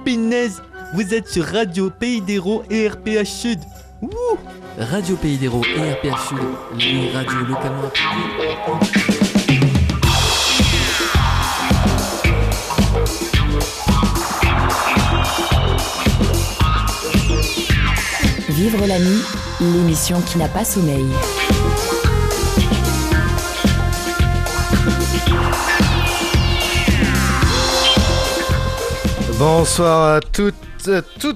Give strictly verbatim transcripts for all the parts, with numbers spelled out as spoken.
punaise, vous êtes sur Radio Pays d'Hérault et R P H Sud. Ouh. Radio Pays d'Hérault et R P H Sud, les radios localement appliquées. Vivre la nuit, l'émission qui n'a pas sommeil. Bonsoir à toutes, toutes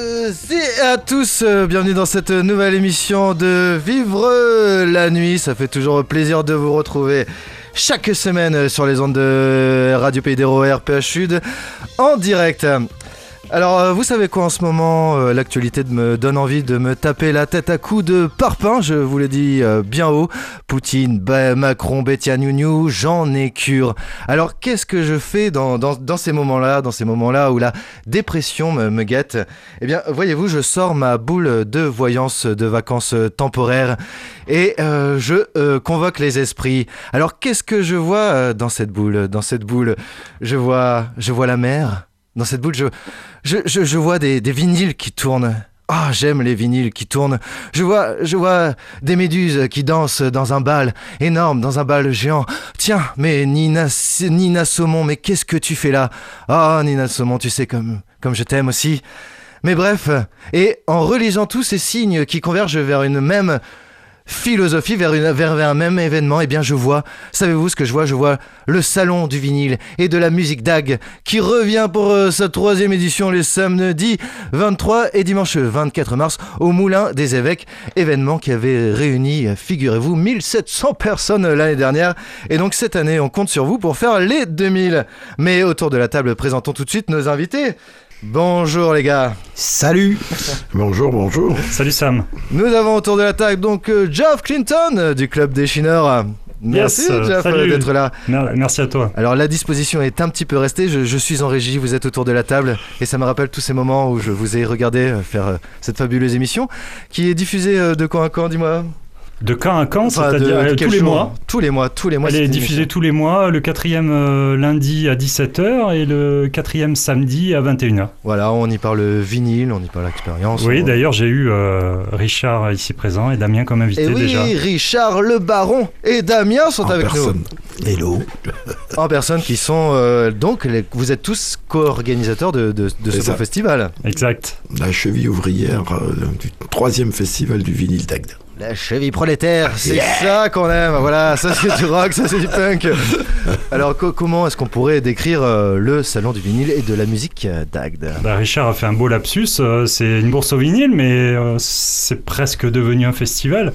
et à tous. Bienvenue dans cette nouvelle émission de Vivre la nuit. Ça fait toujours plaisir de vous retrouver chaque semaine sur les ondes de Radio Pays d'Hérault et R P H Sud en direct. Alors, vous savez quoi en ce moment, euh, l'actualité me donne envie de me taper la tête à coups de parpaing, je vous le dis euh, bien haut. Poutine, bah, Macron, Bétia-Gnougnou, j'en ai cure. Alors, qu'est-ce que je fais dans, dans, dans ces moments-là, dans ces moments-là où la dépression me, me guette ? Eh bien, voyez-vous, je sors ma boule de voyance de vacances temporaires et euh, je euh, convoque les esprits. Alors, qu'est-ce que je vois euh, dans cette boule ? Dans cette boule, je vois, je vois la mer. Dans cette boule, je, je, je, je vois des, des vinyles qui tournent. Ah, oh, j'aime les vinyles qui tournent. Je vois, je vois des méduses qui dansent dans un bal énorme, dans un bal géant. Tiens, mais Nina, Nina Saumon, mais qu'est-ce que tu fais là ? Ah, oh, Nina Saumon, tu sais comme, comme je t'aime aussi. Mais bref, et en relisant tous ces signes qui convergent vers une même philosophie, vers, une, vers, vers un même événement, eh bien je vois, savez-vous ce que je vois ? Je vois le salon du vinyle et de la musique D A G qui revient pour euh, sa troisième édition les samedis vingt-trois et dimanche vingt-quatre mars au Moulin des Évêques, événement qui avait réuni, figurez-vous, mille sept cents personnes l'année dernière, et donc cette année on compte sur vous pour faire les deux mille. Mais autour de la table, présentons tout de suite nos invités. Bonjour les gars. Salut. Bonjour, bonjour. Salut Sam. Nous avons autour de la table donc euh, Geoff Clinton euh, du Club des Chineurs. Merci yes, Geoff euh, d'être là. Merci à toi. Alors la disposition est un petit peu restée, je, je suis en régie, vous êtes autour de la table et ça me rappelle tous ces moments où je vous ai regardé faire euh, cette fabuleuse émission qui est diffusée euh, de quand à quand, dis-moi ? De quand à quand, Enfin, c'est-à-dire de, de tous les jour mois. Tous les mois, tous les mois. Elle est diffusée tous les mois, le quatrième euh, lundi à dix-sept heures et le quatrième samedi à vingt et une heures. Voilà, on y parle vinyle, on y parle expérience. Oui, on... d'ailleurs, j'ai eu euh, Richard ici présent et Damien comme invité et oui, déjà. Oui, Richard, le baron et Damien sont en avec personne. nous. Hello. En personne qui sont euh, donc, les, vous êtes tous co-organisateurs de, de, de ce beau festival. Exact. La cheville ouvrière euh, du troisième festival du vinyle D A G. La cheville prolétaire, c'est yeah ça qu'on aime, voilà, ça c'est du rock, ça c'est du punk. Alors co- comment est-ce qu'on pourrait décrire euh, le salon du vinyle et de la musique euh, D A G ? Bah, Richard a fait un beau lapsus, euh, c'est une bourse au vinyle, mais euh, c'est presque devenu un festival.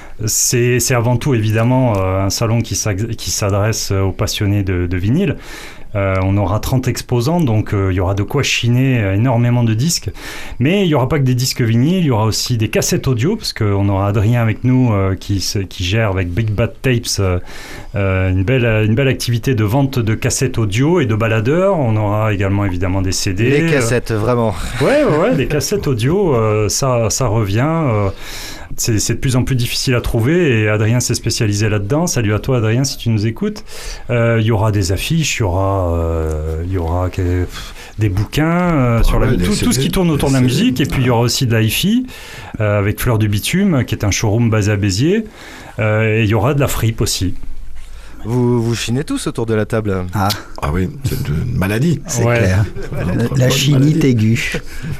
C'est, c'est avant tout évidemment euh, un salon qui, qui s'adresse aux passionnés de, de vinyle. Euh, on aura trente exposants, donc il euh, y aura de quoi chiner euh, énormément de disques. Mais il n'y aura pas que des disques vinyles, il y aura aussi des cassettes audio, parce qu'on aura Adrien avec nous euh, qui, qui gère avec Big Bad Tapes euh, euh, une, belle, une belle activité de vente de cassettes audio et de baladeurs. On aura également évidemment des C D. Les cassettes, euh... vraiment. Ouais, ouais, ouais, des cassettes audio, euh, ça, ça revient. Euh, C'est, c'est de plus en plus difficile à trouver et Adrien s'est spécialisé là-dedans. Salut à toi Adrien si tu nous écoutes. Il euh, y aura des affiches, il y aura, euh, y aura que, pff, des bouquins, euh, ah sur la, ouais, tout, tout ce qui tourne autour de la musique. Et puis il y aura aussi de la hi-fi euh, avec Fleur du Bitume qui est un showroom basé à Béziers. Euh, et il y aura de la fripe aussi. Vous, vous chinez tous autour de la table. Ah, ah oui, c'est une maladie. C'est ouais. clair. La, la chinite aiguë.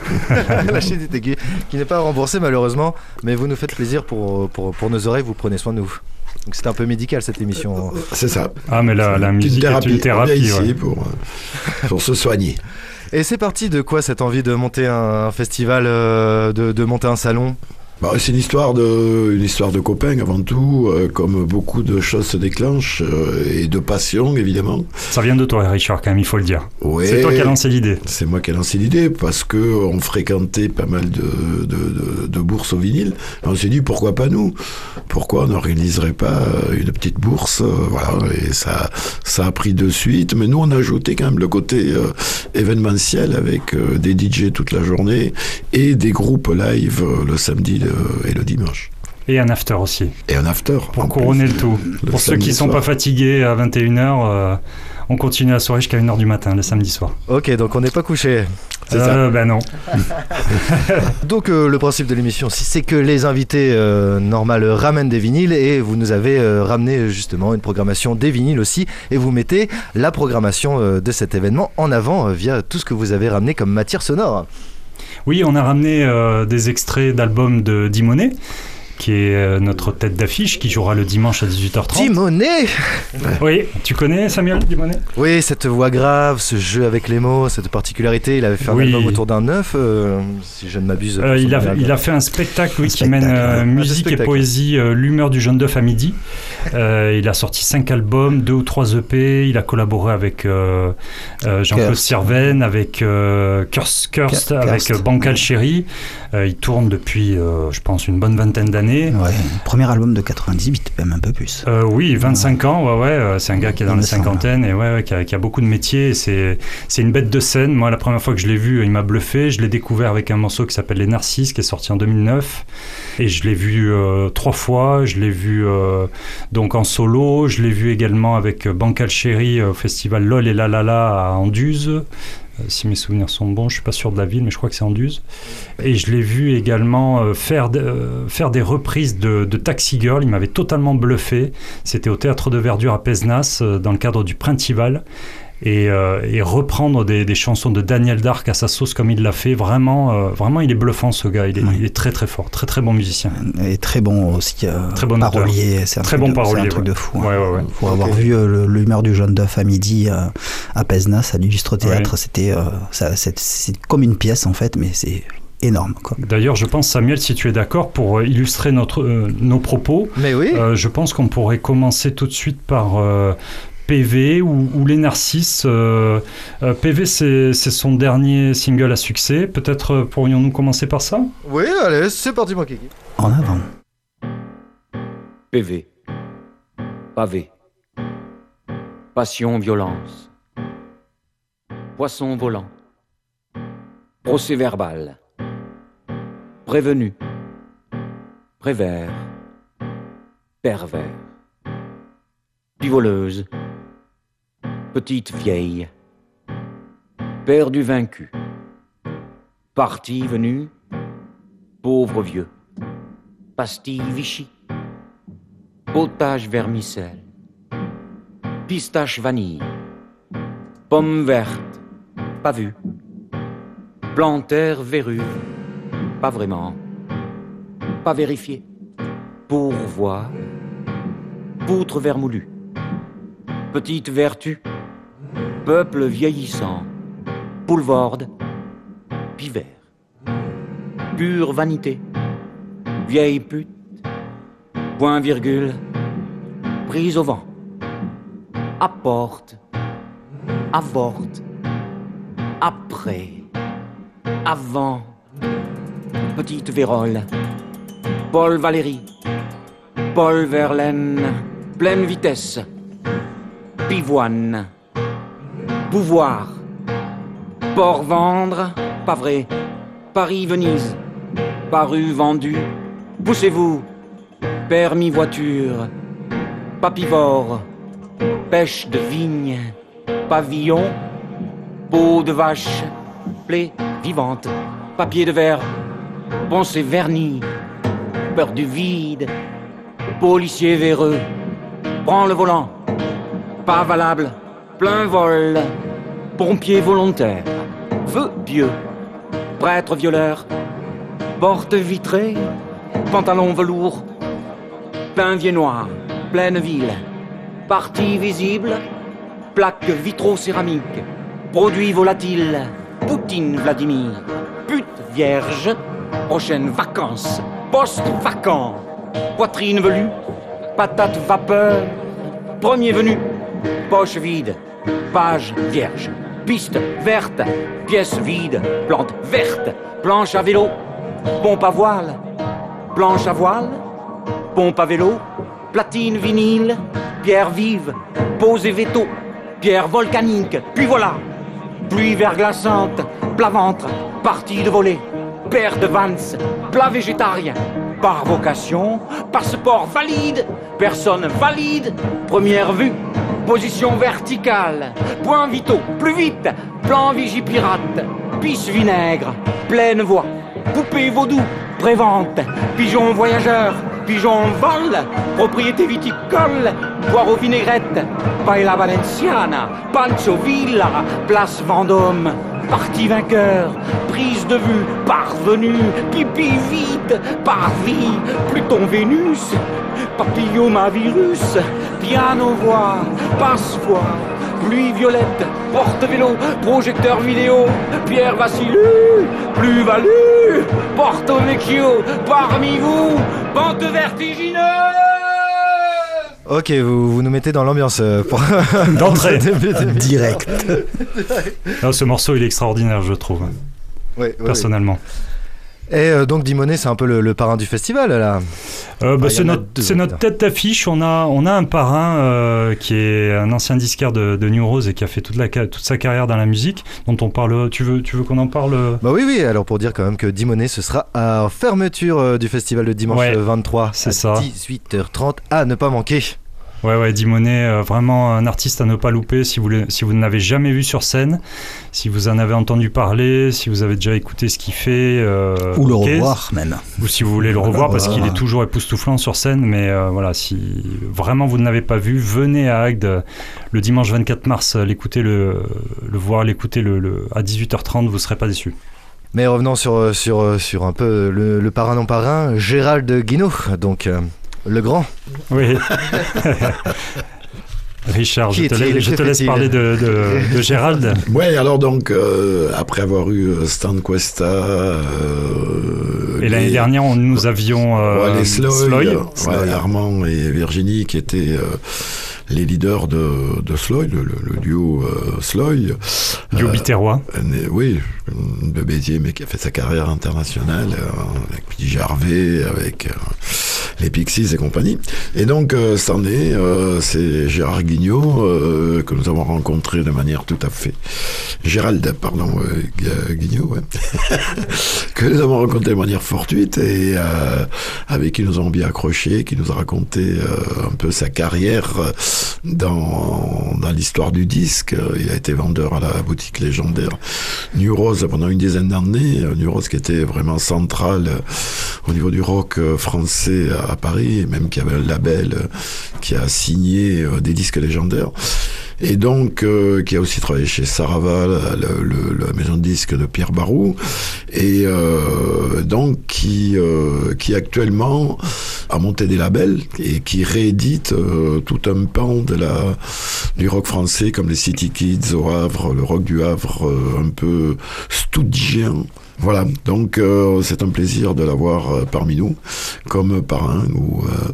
La chinite aiguë, qui n'est pas remboursée malheureusement, mais vous nous faites plaisir pour, pour, pour nos oreilles, vous prenez soin de nous. Donc c'est un peu médical cette émission. C'est ça. Ah mais la, la musique une thérapie. est une thérapie. On est ici ouais. pour, pour se soigner. Et c'est parti de quoi cette envie de monter un festival, euh, de, de monter un salon ? Bah, c'est une histoire de, une histoire de copains avant tout, euh, comme beaucoup de choses se déclenchent, euh, et de passion évidemment. Ça vient de toi Richard quand même, il faut le dire. Ouais, c'est toi qui as lancé l'idée. C'est moi qui ai lancé l'idée parce qu'on fréquentait pas mal de, de, de, de bourses au vinyle. Et on s'est dit pourquoi pas nous ? Pourquoi on n'organiserait pas une petite bourse ? euh, Voilà, et ça, ça a pris de suite. Mais nous on a ajouté quand même le côté euh, événementiel avec euh, des D J toute la journée et des groupes live euh, le samedi et le dimanche. Et un after aussi. Et un after. Pour couronner plus, le tout. Le Pour ceux qui ne sont pas fatigués à vingt et une heures, euh, on continue la soirée jusqu'à une heure du matin, le samedi soir. Ok, donc on n'est pas couché. C'est euh, ça. Ben non. Donc euh, le principe de l'émission, si c'est que les invités euh, normal ramènent des vinyles et vous nous avez euh, ramené justement une programmation des vinyles aussi et vous mettez la programmation euh, de cet événement en avant euh, via tout ce que vous avez ramené comme matière sonore. Oui, on a ramené euh, des extraits d'albums de Dimonet, qui est euh, notre tête d'affiche, qui jouera le dimanche à dix-huit heures trente. Dimonet. Oui, tu connais Samuel Dimonet? Oui, cette voix grave, ce jeu avec les mots, cette particularité. Il avait fait un Oui. album autour d'un œuf, euh, si je ne m'abuse. Euh, il, a, Son il a fait un spectacle oui, Un qui mène spectacle, euh, ouais. musique Ah, et spectacle. poésie, euh, l'humeur du jaune d'œuf à midi. Euh, il a sorti cinq albums, deux ou trois E P. Il a collaboré avec euh, euh, Jean-Claude Kirst. Sirven, avec euh, Kirst, Kirst, Kirst. avec euh, Bancal Chéri. Euh, il tourne depuis, euh, je pense, une bonne vingtaine d'années. Ouais, premier album de quatre-vingt-dix-huit, même un peu plus. Euh, oui, vingt-cinq ans, ouais, ouais. euh, C'est un gars qui est dans Il la me semble. cinquantaine et ouais, ouais, qui, a, qui a beaucoup de métiers. et C'est, c'est une bête de scène. Moi, la première fois que je l'ai vu, il m'a bluffé. Je l'ai découvert avec un morceau qui s'appelle Les Narcisses, qui est sorti en deux mille neuf. Et je l'ai vu euh, trois fois. Je l'ai vu euh, donc en solo. Je l'ai vu également avec Bancal Chéri au festival LOL et La La La à Anduze. Euh, Si mes souvenirs sont bons, je suis pas sûr de la ville, mais je crois que c'est Anduze. Et je l'ai vu également euh, faire, de- euh, faire des reprises de, de Taxi Girl. Il m'avait totalement bluffé. C'était au Théâtre de Verdure à Pézenas, euh, dans le cadre du Printival. Et, euh, et reprendre des, des chansons de Daniel Darc à sa sauce comme il l'a fait. Vraiment, euh, vraiment, il est bluffant, ce gars. Il est, Oui. il est très, très fort. Très, très bon musicien. Et très bon aussi euh, Très bon parolier. C'est un Très truc bon de, parolier, C'est un truc ouais. de fou. hein. Ouais, ouais, ouais. Pour avoir Ok. vu euh, le- l'humeur du jaune d'œuf à midi euh, à Pézenas, à l'Illustre Théâtre, Ouais. c'était euh, ça- c'est, c'est comme une pièce en fait, mais c'est énorme, quoi. D'ailleurs, je pense, Samuel, si tu es d'accord, pour euh, illustrer notre, euh, nos propos, Mais oui. Euh, je pense qu'on pourrait commencer tout de suite par euh, P V ou, ou Les Narcisses. Euh, euh, P V, c'est, c'est son dernier single à succès. Peut-être euh, pourrions-nous commencer par ça? Oui, allez, c'est parti, mon kiki. En avant. P V. Pavé. Passion, violence. Poisson volant. Procès verbal. Prévenu. Prévert. Pervers. Pivoleuse. Petite vieille. Perdu vaincu. Parti venu. Pauvre vieux. Pastille Vichy. Potage vermicelle. Pistache vanille. Pomme verte. Pas vue. Plantaire verrue. Pas vraiment. Pas vérifié. Pourvoi. Poutre vermoulue. Petite vertu. Peuple vieillissant. Poulvorde. Pivert. Pure vanité. Vieille pute. Point virgule. Prise au vent. Apporte. Avorte. Après. Avant. Petite vérole. Paul Valéry. Paul Verlaine. Pleine vitesse. Pivoine. Pouvoir. Port vendre. Pas vrai. Paris-Venise. Paru vendu. Poussez-vous. Permis voiture. Papivore. Pêche de vigne. Pavillon. Peau de vache. Plaie vivante. Papier de verre. Pensée vernis. Peur du vide. Policier véreux. Prends le volant. Pas valable. Plein vol. Pompier volontaire. Vœu pieux. Prêtre violeur. Porte vitrée. Pantalon velours. Pinvier noir. Pleine ville. Partie visible. Plaque vitro-céramique. Produits volatiles. Poutine Vladimir. Pute vierge. Prochaines vacances. Poste vacant. Poitrine velue. Patate vapeur. Premier venu. Poche vide. Page vierge. Piste verte. Pièce vide. Plante verte. Planche à vélo. Pompe à voile. Planche à voile. Pompe à vélo. Platine vinyle. Pierre vive. Pose et veto. Pierre volcanique. Puis voilà. Pluie verglaçante. Plat ventre. Partie de volée. Paire de vans. Plat végétarien. Par vocation. Passeport valide. Personne valide. Première vue. Position verticale. Point vitaux. Plus vite. Plan vigipirate. pisse vinaigre, pleine voix, poupée vaudou, prévente, pigeon voyageur, pigeon vol, propriété viticole, poire aux vinaigrettes, paella valenciana, pancho villa, place Vendôme, parti vainqueur, prise de vue, parvenu, pipi vide, parvis, Pluton Vénus, papillomavirus, piano voix, passe-voix, pluie violette, porte-vélo, projecteur vidéo, Pierre Vassilou, plus-value, Porto Vecchio, parmi vous, pente vertigineuse. Ok, vous, vous nous mettez dans l'ambiance euh, pour d'entrée direct. Non, ce morceau il est extraordinaire, je trouve, ouais, ouais, personnellement. Ouais. Et euh, donc Dimonet, c'est un peu le, le parrain du festival là. Euh, bah, ah, c'est notre, deux, c'est notre tête d'affiche. On a, on a un parrain euh, qui est un ancien disquaire de, de New Rose et qui a fait toute, la, toute sa carrière dans la musique, dont on parle. Tu veux, tu veux qu'on en parle? Bah oui, oui. Alors pour dire quand même que Dimonet, ce sera à fermeture euh, du festival de dimanche ouais, vingt-trois c'est à ça. dix-huit heures trente à ne pas manquer. Ouais, ouais, Dimonet, euh, vraiment un artiste à ne pas louper si vous, si vous ne l'avez jamais vu sur scène, si vous en avez entendu parler, si vous avez déjà écouté ce qu'il fait. Euh, Ou le okay, revoir même. Ou si vous voulez le revoir parce qu'il est toujours époustouflant sur scène. Mais euh, voilà, si vraiment vous ne l'avez pas vu, venez à Agde le dimanche vingt-quatre mars, l'écouter, le, le voir, l'écouter le, le, à dix-huit heures trente, vous ne serez pas déçus. Mais revenons sur, sur, sur un peu le, le parrain non parrain, Gérald Guinaud, donc... Euh... Le grand. Oui. Richard, je te, laisse, je te laisse parler de, de, de Gérald. Oui, alors donc, euh, après avoir eu Stan Cuesta... Euh, et les, l'année dernière, on, nous avions euh, ouais, les Sloy, Sloy. Ouais, Sloy. Armand et Virginie, qui étaient... Euh, les leaders de, de Sloy, le, le, le duo euh, Sloy. Duo euh, biterrois. Euh, oui, de Béziers, mais qui a fait sa carrière internationale, euh, avec P J Harvey, avec euh, les Pixies et compagnie. Et donc, euh, cette année, euh, c'est Gérard Guignot, euh, que nous avons rencontré de manière tout à fait... Gérald, pardon, euh, Guignot, ouais. que nous avons rencontré de manière fortuite et euh, avec qui nous avons bien accroché, qui nous a raconté euh, un peu sa carrière dans, dans l'histoire du disque. Il a été vendeur à la boutique légendaire New Rose pendant une dizaine d'années. New Rose qui était vraiment centrale au niveau du rock français à Paris, et même qui avait un label qui a signé des disques légendaires. Et donc, euh, qui a aussi travaillé chez Saraval, le, le, la maison de disques de Pierre Barou, et euh, donc qui, euh, qui actuellement a monté des labels et qui réédite euh, tout un pan de la, du rock français, comme les City Kids au Havre, le rock du Havre euh, un peu stoudgien. Voilà, donc euh, c'est un plaisir de l'avoir euh, parmi nous, comme parrain, où euh,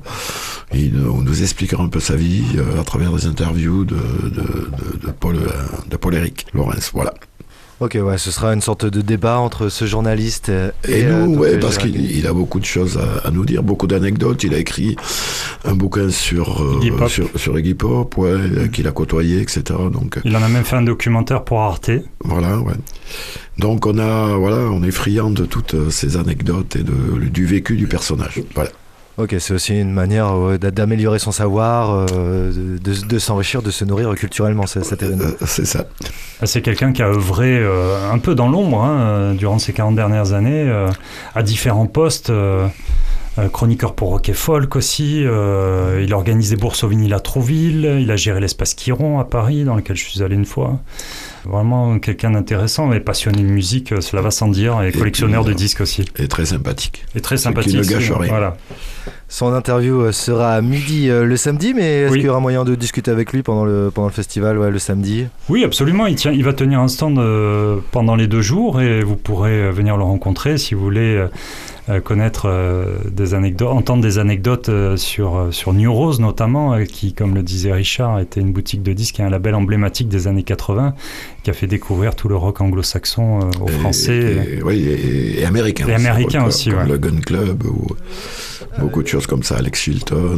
il nous, nous expliquera un peu sa vie euh, à travers des interviews de, de, de, de, Paul, euh, de Paul-Éric Lorenz, voilà. Ok, ouais, ce sera une sorte de débat entre ce journaliste et, et nous, euh, ouais, parce qu'il il a beaucoup de choses à, à nous dire, beaucoup d'anecdotes. Il a écrit un bouquin sur euh, Iggy Pop. sur, sur Iggy Pop, ouais, mm. qu'il a côtoyé, et cetera. Donc, il en a même fait un documentaire pour Arte. Voilà, ouais. Donc on a, voilà, on est friand de toutes ces anecdotes et de, du vécu du personnage. Voilà. Ok, c'est aussi une manière ouais, d'améliorer son savoir, euh, de, de s'enrichir, de se nourrir culturellement, c'est, cet événement. Euh, c'est ça. C'est quelqu'un qui a œuvré euh, un peu dans l'ombre hein, durant ces quarante dernières années, euh, à différents postes. Euh, euh, chroniqueur pour Rock et Folk aussi. Euh, il organise des bourses au vinyle à Trouville. Il a géré l'espace Chiron à Paris, dans lequel je suis allé une fois. Vraiment quelqu'un d'intéressant, mais passionné de musique, cela va sans dire, et, et collectionneur puis, de disques aussi. Et très sympathique. Et très sympathique. Qui ne gâche rien. Voilà. Son interview sera à midi euh, le samedi, mais est-ce oui. qu'il y aura moyen de discuter avec lui pendant le, pendant le festival ouais, le samedi ? Oui, absolument. Il, tient, il va tenir un stand euh, pendant les deux jours et vous pourrez venir le rencontrer si vous voulez euh, connaître euh, des anecdotes, entendre des anecdotes euh, sur, sur New Rose notamment, euh, qui, comme le disait Richard, était une boutique de disques et un label emblématique des années quatre-vingts qui a fait découvrir tout le rock anglo-saxon euh, aux et, Français. Et, et, oui, et, et américain. Et américain aussi, comme ouais. le Gun Club ou beaucoup de choses comme ça, Alex Chilton.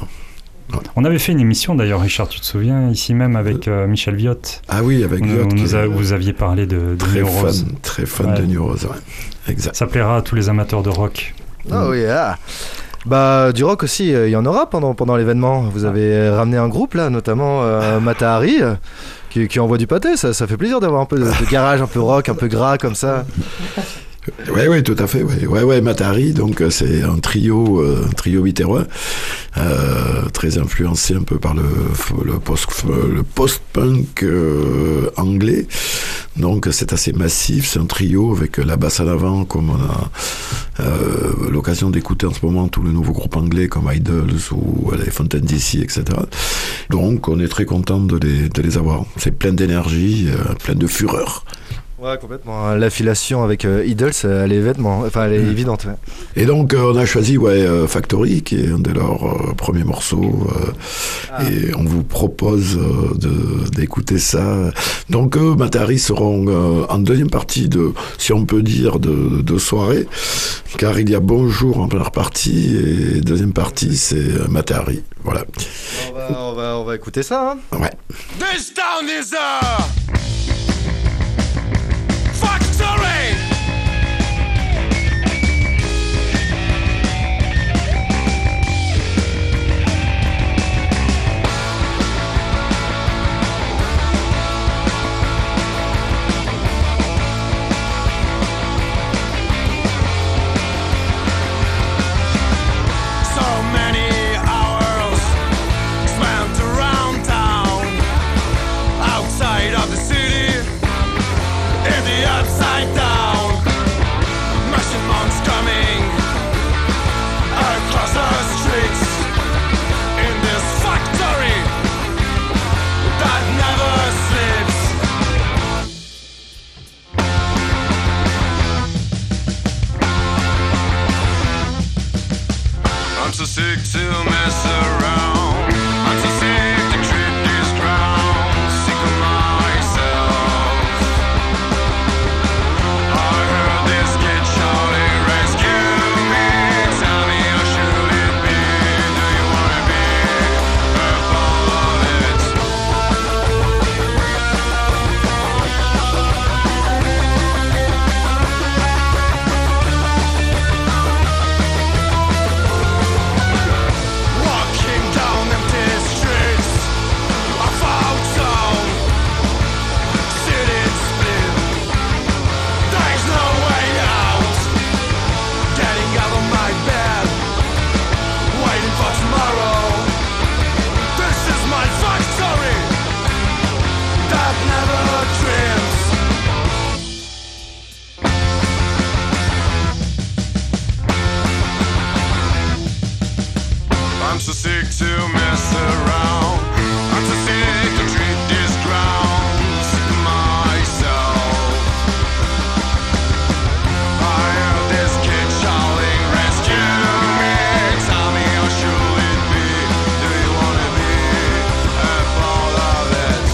Euh, On avait fait une émission d'ailleurs, Richard, tu te souviens, ici même avec euh, Michel Viotte. Ah oui, avec Viotte. Vous, nous a, vous aviez parlé de, de New Rose. Très fan ouais. de New Rose, ouais. Exact. Ça plaira à tous les amateurs de rock. Oh oui, ah. Bah du rock aussi, il y en aura pendant, pendant l'événement. Vous avez ramené un groupe là, notamment euh, Matahari, euh, qui, qui envoie du pâté. Ça, ça fait plaisir d'avoir un peu de, de garage, un peu rock, un peu gras comme ça. Oui, oui, tout à fait. Ouais, ouais, ouais Matahari, donc c'est un trio, euh, un trio biterrois, euh, très influencé un peu par le le post le post-punk euh, anglais. Donc c'est assez massif, c'est un trio avec la basse en avant, comme on a euh, l'occasion d'écouter en ce moment tous les nouveaux groupes anglais comme Idols ou les Fontaine D C, et cetera. Donc on est très content de les de les avoir. C'est plein d'énergie, euh, plein de fureur. Ouais, complètement. L'affiliation avec euh, Idols, elle est évidente. Enfin, elle est mmh. évidente. Ouais. Et donc, euh, on a choisi ouais, euh, Factory, qui est un de leurs euh, premiers morceaux. Euh, ah. Et on vous propose euh, de, d'écouter ça. Donc, eux, Matahari seront euh, en deuxième partie de, si on peut dire, de, de soirée. Car il y a Bonjour en première partie. Et deuxième partie, c'est euh, Matahari. Voilà. On va, on va, on va écouter ça. Hein. Ouais. This town is a... Factory! So many hours spent around town, outside of the city, in the upside down. Machine monks coming across the streets in this factory that never sleeps. I'm so sick to mess around. I'm so sick to treat this ground. Sick of myself. I heard this kid shouting, rescue me. Tell me how should it be? Do you wanna be a part of it? Walking down empty streets of our town, city split. There's no way out. Getting out of my bed, waiting for tomorrow. This is my factory that never dreams. I'm so sick to mess around. I'm so sick to treat this ground. Sick of myself. I heard this kid shouting, rescue me. Tell me how should it be? Do you wanna be a part of it?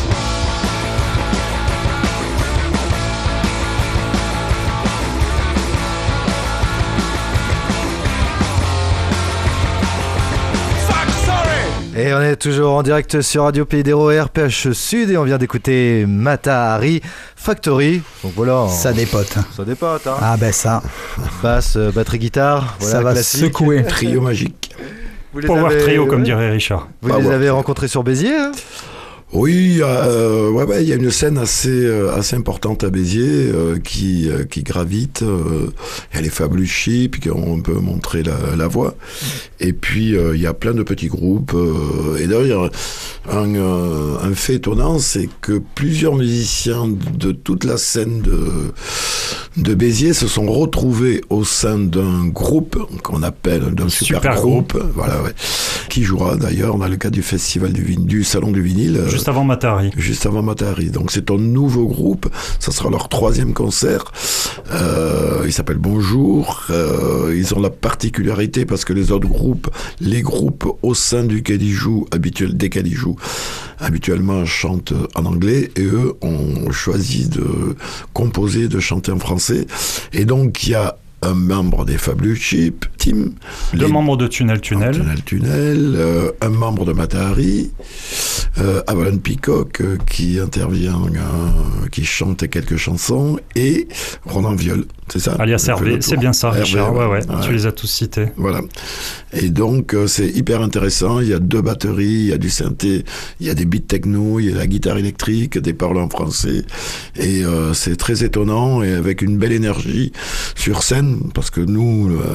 Factory! Et on est toujours en direct sur Radio Pays d'Hérault R P H Sud et on vient d'écouter Matahari Factory. Donc voilà. Ça dépote. Ça dépote, hein. Ah ben ça. Basse, euh, batterie, guitare. Voilà, ça va classique. secouer. Trio magique. Vous les Power avez- trio, comme ouais. dirait Richard. Vous Power les avez trio. rencontrés sur Béziers, hein. Oui, euh, ouais, ouais, il y a une scène assez, euh, assez importante à Béziers euh, qui, euh, qui gravite. Euh, il y a les Fabulous Sheep qui ont un peu montré la, la voie. Et puis euh, il y a plein de petits groupes. Euh, et d'ailleurs, un, euh, un fait étonnant, c'est que plusieurs musiciens de toute la scène de, de Béziers se sont retrouvés au sein d'un groupe qu'on appelle d'un super, Super groupe, voilà, ouais, qui jouera d'ailleurs dans le cadre du festival du, vin- du salon du vinyle. euh, Juste avant Matahari. Juste avant Matahari. Donc c'est un nouveau groupe, ça sera leur troisième concert. Euh, il s'appelle Bonjour. Euh, ils ont la particularité parce que les autres groupes, les groupes au sein duquel ils jouent, habituel, desquels ils jouent, habituellement chantent en anglais et eux ont choisi de composer, de chanter en français. Et donc il y a un membre des Fabulous Sheep, Tim. Deux les- membres de Tunnel Tunnel. Tunnel Tunnel, euh, un membre de Matahari, euh, Avalon Peacock euh, qui intervient, euh, qui chante quelques chansons, et Ronan Viol, c'est ça? Alias Hervé, c'est bien ça, Hervé, Richard. Ouais, ouais, ouais. tu les as tous cités. Voilà. Et donc, euh, c'est hyper intéressant. Il y a deux batteries, il y a du synthé, il y a des beats techno, il y a la guitare électrique, des paroles en français. Et euh, c'est très étonnant et avec une belle énergie sur scène, parce que nous, euh,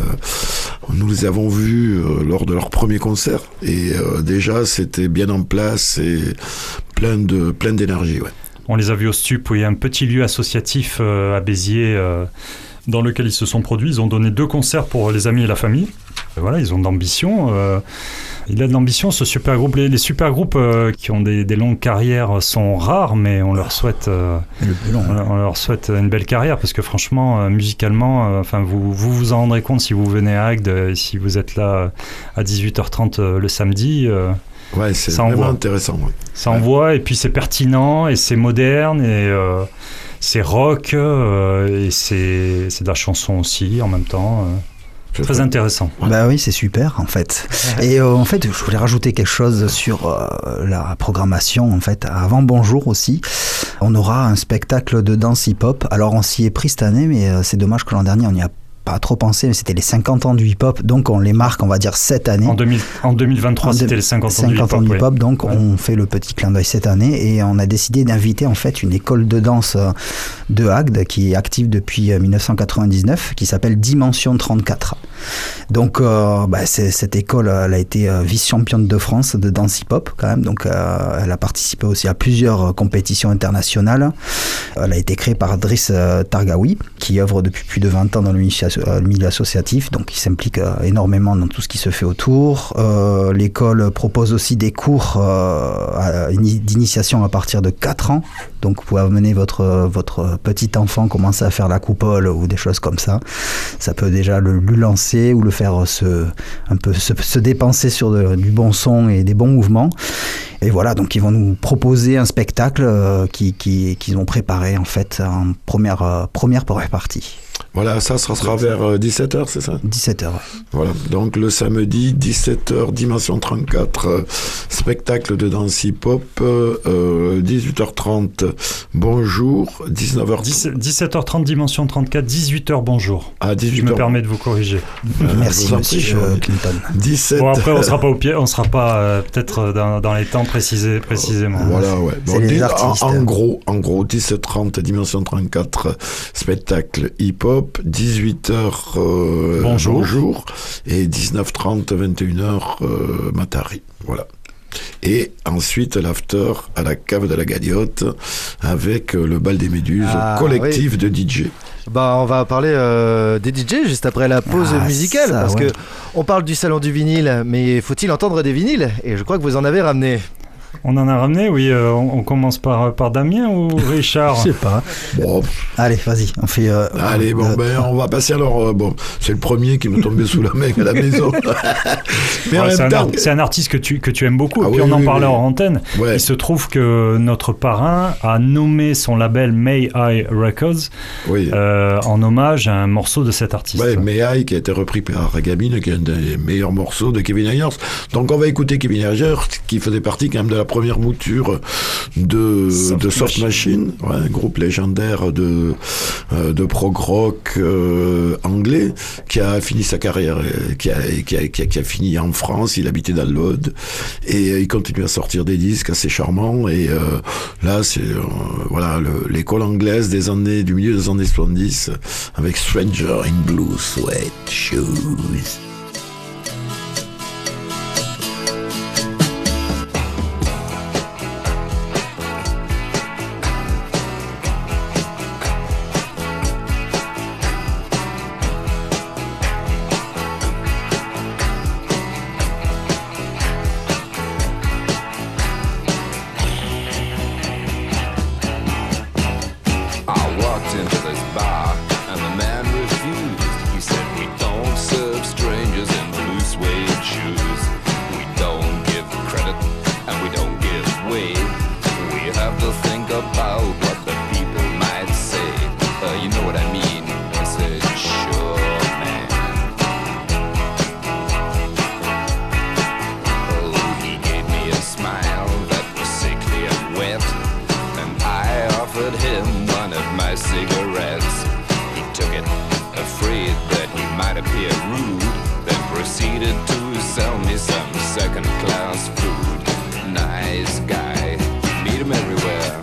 nous les avons vus euh, lors de leur premier concert. Et euh, déjà, c'était bien en place et plein de, plein d'énergie, ouais. On les a vus au Stup, où il y a un petit lieu associatif euh, à Béziers euh, dans lequel ils se sont produits. Ils ont donné deux concerts pour les amis et la famille. Et voilà, ils ont de l'ambition. Euh, il a de l'ambition, ce super groupe. Les, les super groupes euh, qui ont des, des longues carrières sont rares, mais on leur souhaite, euh, Le plus long, hein. on, on leur souhaite une belle carrière, parce que franchement, euh, musicalement, euh, enfin, vous, vous vous en rendrez compte si vous venez à Agde, euh, si vous êtes là euh, à dix-huit heures trente euh, le samedi. Euh, Ouais, c'est Ça vraiment envoie. intéressant. Ouais. Ça envoie, et puis c'est pertinent, et c'est moderne, et euh, c'est rock, euh, et c'est, c'est de la chanson aussi en même temps. euh. C'est Très vrai. intéressant. Bah oui, c'est super en fait. Et euh, en fait, je voulais rajouter quelque chose sur euh, la programmation. En fait, avant Bonjour aussi, on aura un spectacle de danse hip-hop. Alors on s'y est pris cette année, mais euh, c'est dommage que l'an dernier on n'y a pas trop pensé, mais c'était les cinquante ans du hip-hop, donc on les marque, on va dire, cette année. En, deux mille, en deux mille vingt-trois, En c'était deux- les cinquante ans du cinquante ans hip-hop. du ouais. hip-hop, donc Ouais. on fait le petit clin d'œil cette année et on a décidé d'inviter en fait une école de danse euh, de Agde qui est active depuis euh, dix-neuf cent quatre-vingt-dix-neuf, qui s'appelle Dimension trente-quatre. Donc euh, bah, c'est, cette école, elle a été euh, vice-championne de France de danse hip-hop quand même, donc euh, elle a participé aussi à plusieurs euh, compétitions internationales. Elle a été créée par Driss euh, Targaoui, qui œuvre depuis plus de vingt ans dans le milieu, euh, le milieu associatif, donc il s'implique euh, énormément dans tout ce qui se fait autour. Euh, l'école propose aussi des cours euh, à- d'initiation à partir de quatre ans, donc vous pouvez amener votre, votre petit enfant commencer à faire la coupole ou des choses comme ça. Ça peut déjà le, lui lancer ou le faire se, un peu se, se dépenser sur de- du bon son et des bons mouvements. Et voilà, donc ils vont nous proposer un spectacle euh, qui, qui, qu'ils ont préparé en fait en première, euh, première partie. Voilà, ça, ça sera vers dix-sept heures, c'est ça? dix-sept heures. Voilà, donc le samedi, dix-sept heures, Dimension trente-quatre, euh, spectacle de danse hip-hop, euh, dix-huit heures trente, Bonjour, dix-neuf heures trente. dix-sept heures trente, Dimension trente-quatre, dix-huit heures Bonjour. À Je dix-huit me heures. permets de vous corriger. Euh, Merci, je vous en monsieur prie, euh, je- Clinton. dix-sept. Bon, après, on sera pas au pied, on sera pas euh, peut-être dans, dans les temps précisés, précisément. Voilà, ouais. C'est Bon, les dix- en, artistes. en gros, en gros, dix-sept heures trente, Dimension trente-quatre, spectacle hip-hop, dix-huit heures euh, Bonjour. bonjour, et dix-neuf heures trente, vingt et une heures euh, Matari. Voilà. Et ensuite, l'after à la cave de la Galiote avec euh, le bal des Méduses, Ah, collectif de D J. Bah, on va parler euh, des D J juste après la pause Ah, musicale, ça, parce ouais. que on parle du salon du vinyle, mais faut-il entendre des vinyles? Et je crois que vous en avez ramené. On en a ramené, oui. euh, on, on commence par, par Damien ou Richard? Je sais pas. Bon, Allez, vas-y, on fait. euh, allez, bon, euh, ben, on va passer alors. euh, bon, c'est le premier qui me tombait sous la main à la maison. Mais en Ouais, c'est, même un, temps, ar- c'est un artiste que tu, que tu aimes beaucoup. Ah et puis oui, on en oui, parlait oui. en antenne. ouais. Il se trouve que notre parrain a nommé son label May I Records Oui. euh, en hommage à un morceau de cet artiste. Ouais, May I, qui a été repris par Ragabine, qui est un des meilleurs morceaux de Kevin Ayers. Donc on va écouter Kevin Ayers, qui faisait partie quand même de la première mouture de Soft de Soft Machine, Machine. ouais, un groupe légendaire de euh, de prog rock euh, anglais, qui a fini sa carrière, euh, qui a, qui a qui a qui a fini en France. Il habitait dans l'Aude et euh, il continue à sortir des disques assez charmants. Et euh, là, c'est euh, voilà le- l'école anglaise des années du milieu des années soixante-dix avec Stranger in Blue Sweat Shoes. I walked into this bar and the man refused. He said, "We don't serve strangers in blue suede shoes. We don't give credit and we don't give way. We have to think about what the people might say. Uh, you know what I mean?" I said, "Sure, man." Oh, he gave me a smile appear rude, then proceeded to sell me some second-class food. Nice guy, meet him everywhere.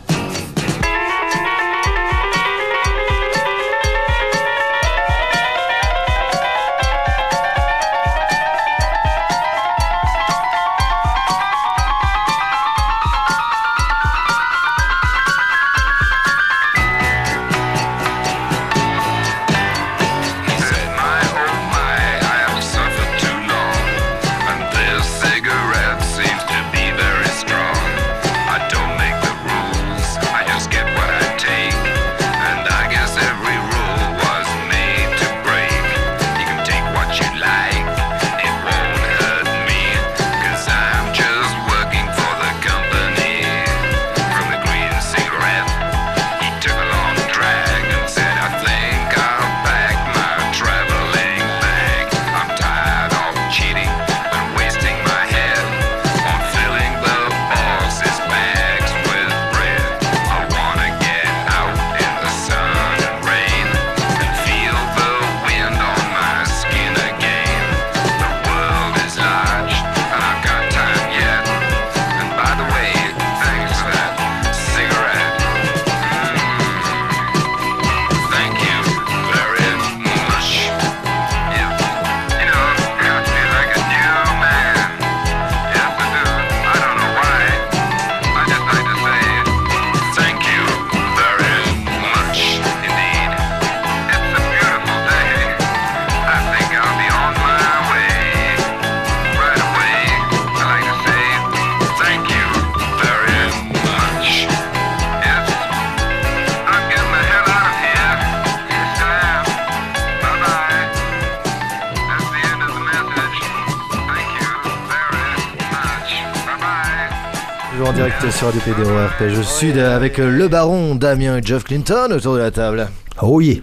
En direct sur Radio P D R P G Sud avec le baron Damien et Geoff Clinton autour de la table. Oh yeah.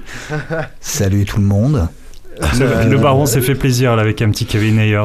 Salut tout le monde. Le, le baron s'est fait plaisir là, avec un petit Kevin Ayers.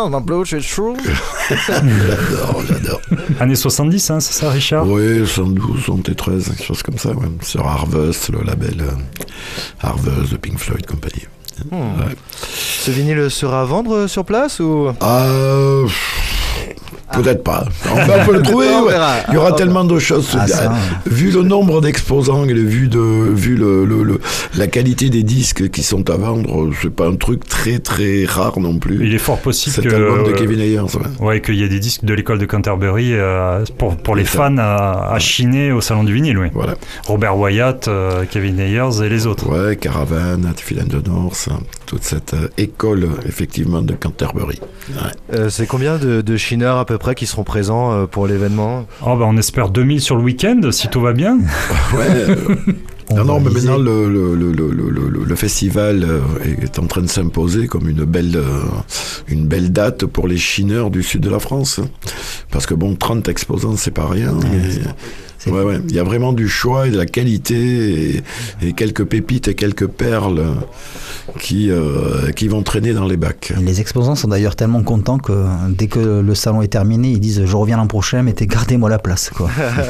J'adore, j'adore. Années soixante-dix, hein, c'est ça, Richard? Oui, soixante-douze, soixante-treize, quelque chose comme ça, ouais. Sur Harvest, le label euh, Harvest de Pink Floyd Company. Hmm. Ouais. Ce vinyle sera à vendre sur place ou euh... Peut-être pas. On va le trouver. Ouais. Il y aura ah, tellement de choses. Ah, ça, vu le nombre d'exposants et le, vu, de, vu le, le, le, la qualité des disques qui sont à vendre, c'est pas un truc très très rare non plus. Il est fort possible Cet que, album de Kevin Ayers. Ouais, ouais qu'il y ait des disques de l'école de Canterbury euh, pour, pour les fans à, à chiner au salon du vinyle. Oui. Voilà. Robert Wyatt, euh, Kevin Ayers et les autres. Ouais, Caravan, Phil and the North, toute cette euh, école effectivement de Canterbury. Ouais. Euh, c'est combien de, de chineurs à peu près qui seront présents euh, pour l'événement? Oh, bah, on espère deux mille sur le week-end si tout va bien. Ouais. Euh... Non, non, mais maintenant le, le, le, le, le, le festival est en train de s'imposer comme une belle, une belle date pour les chineurs du sud de la France. Parce que bon, trente exposants, c'est pas rien. Mais... Ouais, ouais. Il y a vraiment du choix et de la qualité et, et quelques pépites et quelques perles qui, euh, qui vont traîner dans les bacs. Et les exposants sont d'ailleurs tellement contents que dès que le salon est terminé, ils disent « je reviens l'an prochain, mais gardez-moi la place ». Quoi.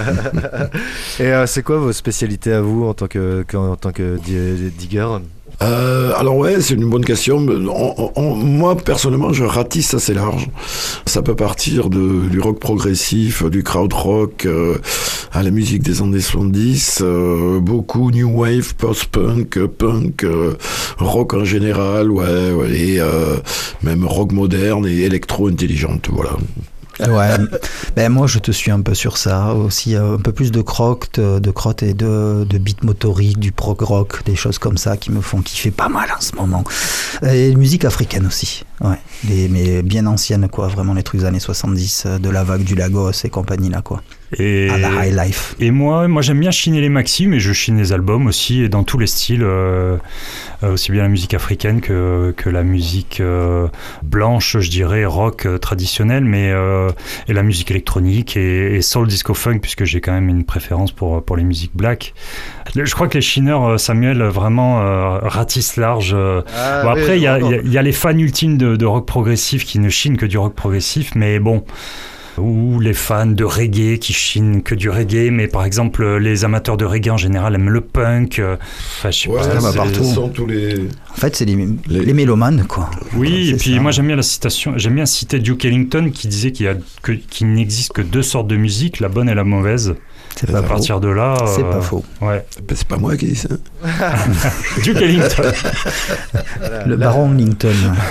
Et euh, c'est quoi vos spécialités à vous en tant que, en tant que digger? Euh, alors ouais, c'est une bonne question. On, on, moi, personnellement, je ratisse assez large. Ça peut partir de, du rock progressif, du krautrock, euh, à la musique des années soixante-dix, euh, beaucoup new wave, post-punk, punk, euh, rock en général, ouais, ouais et euh, même rock moderne et électro-intelligente, voilà. Ouais, ben moi je te suis un peu sur ça aussi, un peu plus de croc, de, de crotte et de, de beat motorique, du prog rock, des choses comme ça qui me font kiffer pas mal en ce moment. Et musique africaine aussi, ouais, les, mais bien ancienne quoi, vraiment les trucs des années soixante-dix, de la vague du Lagos et compagnie là quoi. Et, à la high life. Et moi, moi j'aime bien chiner les maxi, mais je chine les albums aussi, et dans tous les styles, euh, aussi bien la musique africaine que, que la musique euh, blanche, je dirais, rock euh, traditionnelle, mais euh, et la musique électronique et, et soul, disco, funk, puisque j'ai quand même une préférence pour, pour les musiques black. Je crois que les chineurs, Samuel, vraiment euh, ratissent large. Euh. Ah, bon, après, il y, y, y a les fans ultimes de, de rock progressif qui ne chinent que du rock progressif, mais bon... ou les fans de reggae qui chinent que du reggae, mais par exemple les amateurs de reggae en général aiment le punk. Enfin, je sais Ouais, pas, ça c'est- partout. Ce sont tous les... En fait, c'est les, Les- les mélomanes, quoi. Oui, C'est et puis ça. moi j'aime bien la citation, j'aime bien citer Duke Ellington qui disait qu'il y a que, qu'il n'existe que deux sortes de musique, la bonne et la mauvaise. C'est À pas partir de là, C'est euh, pas faux. Ouais. Ben, c'est pas moi qui dis ça. Duke Ellington. Le baron Lincoln.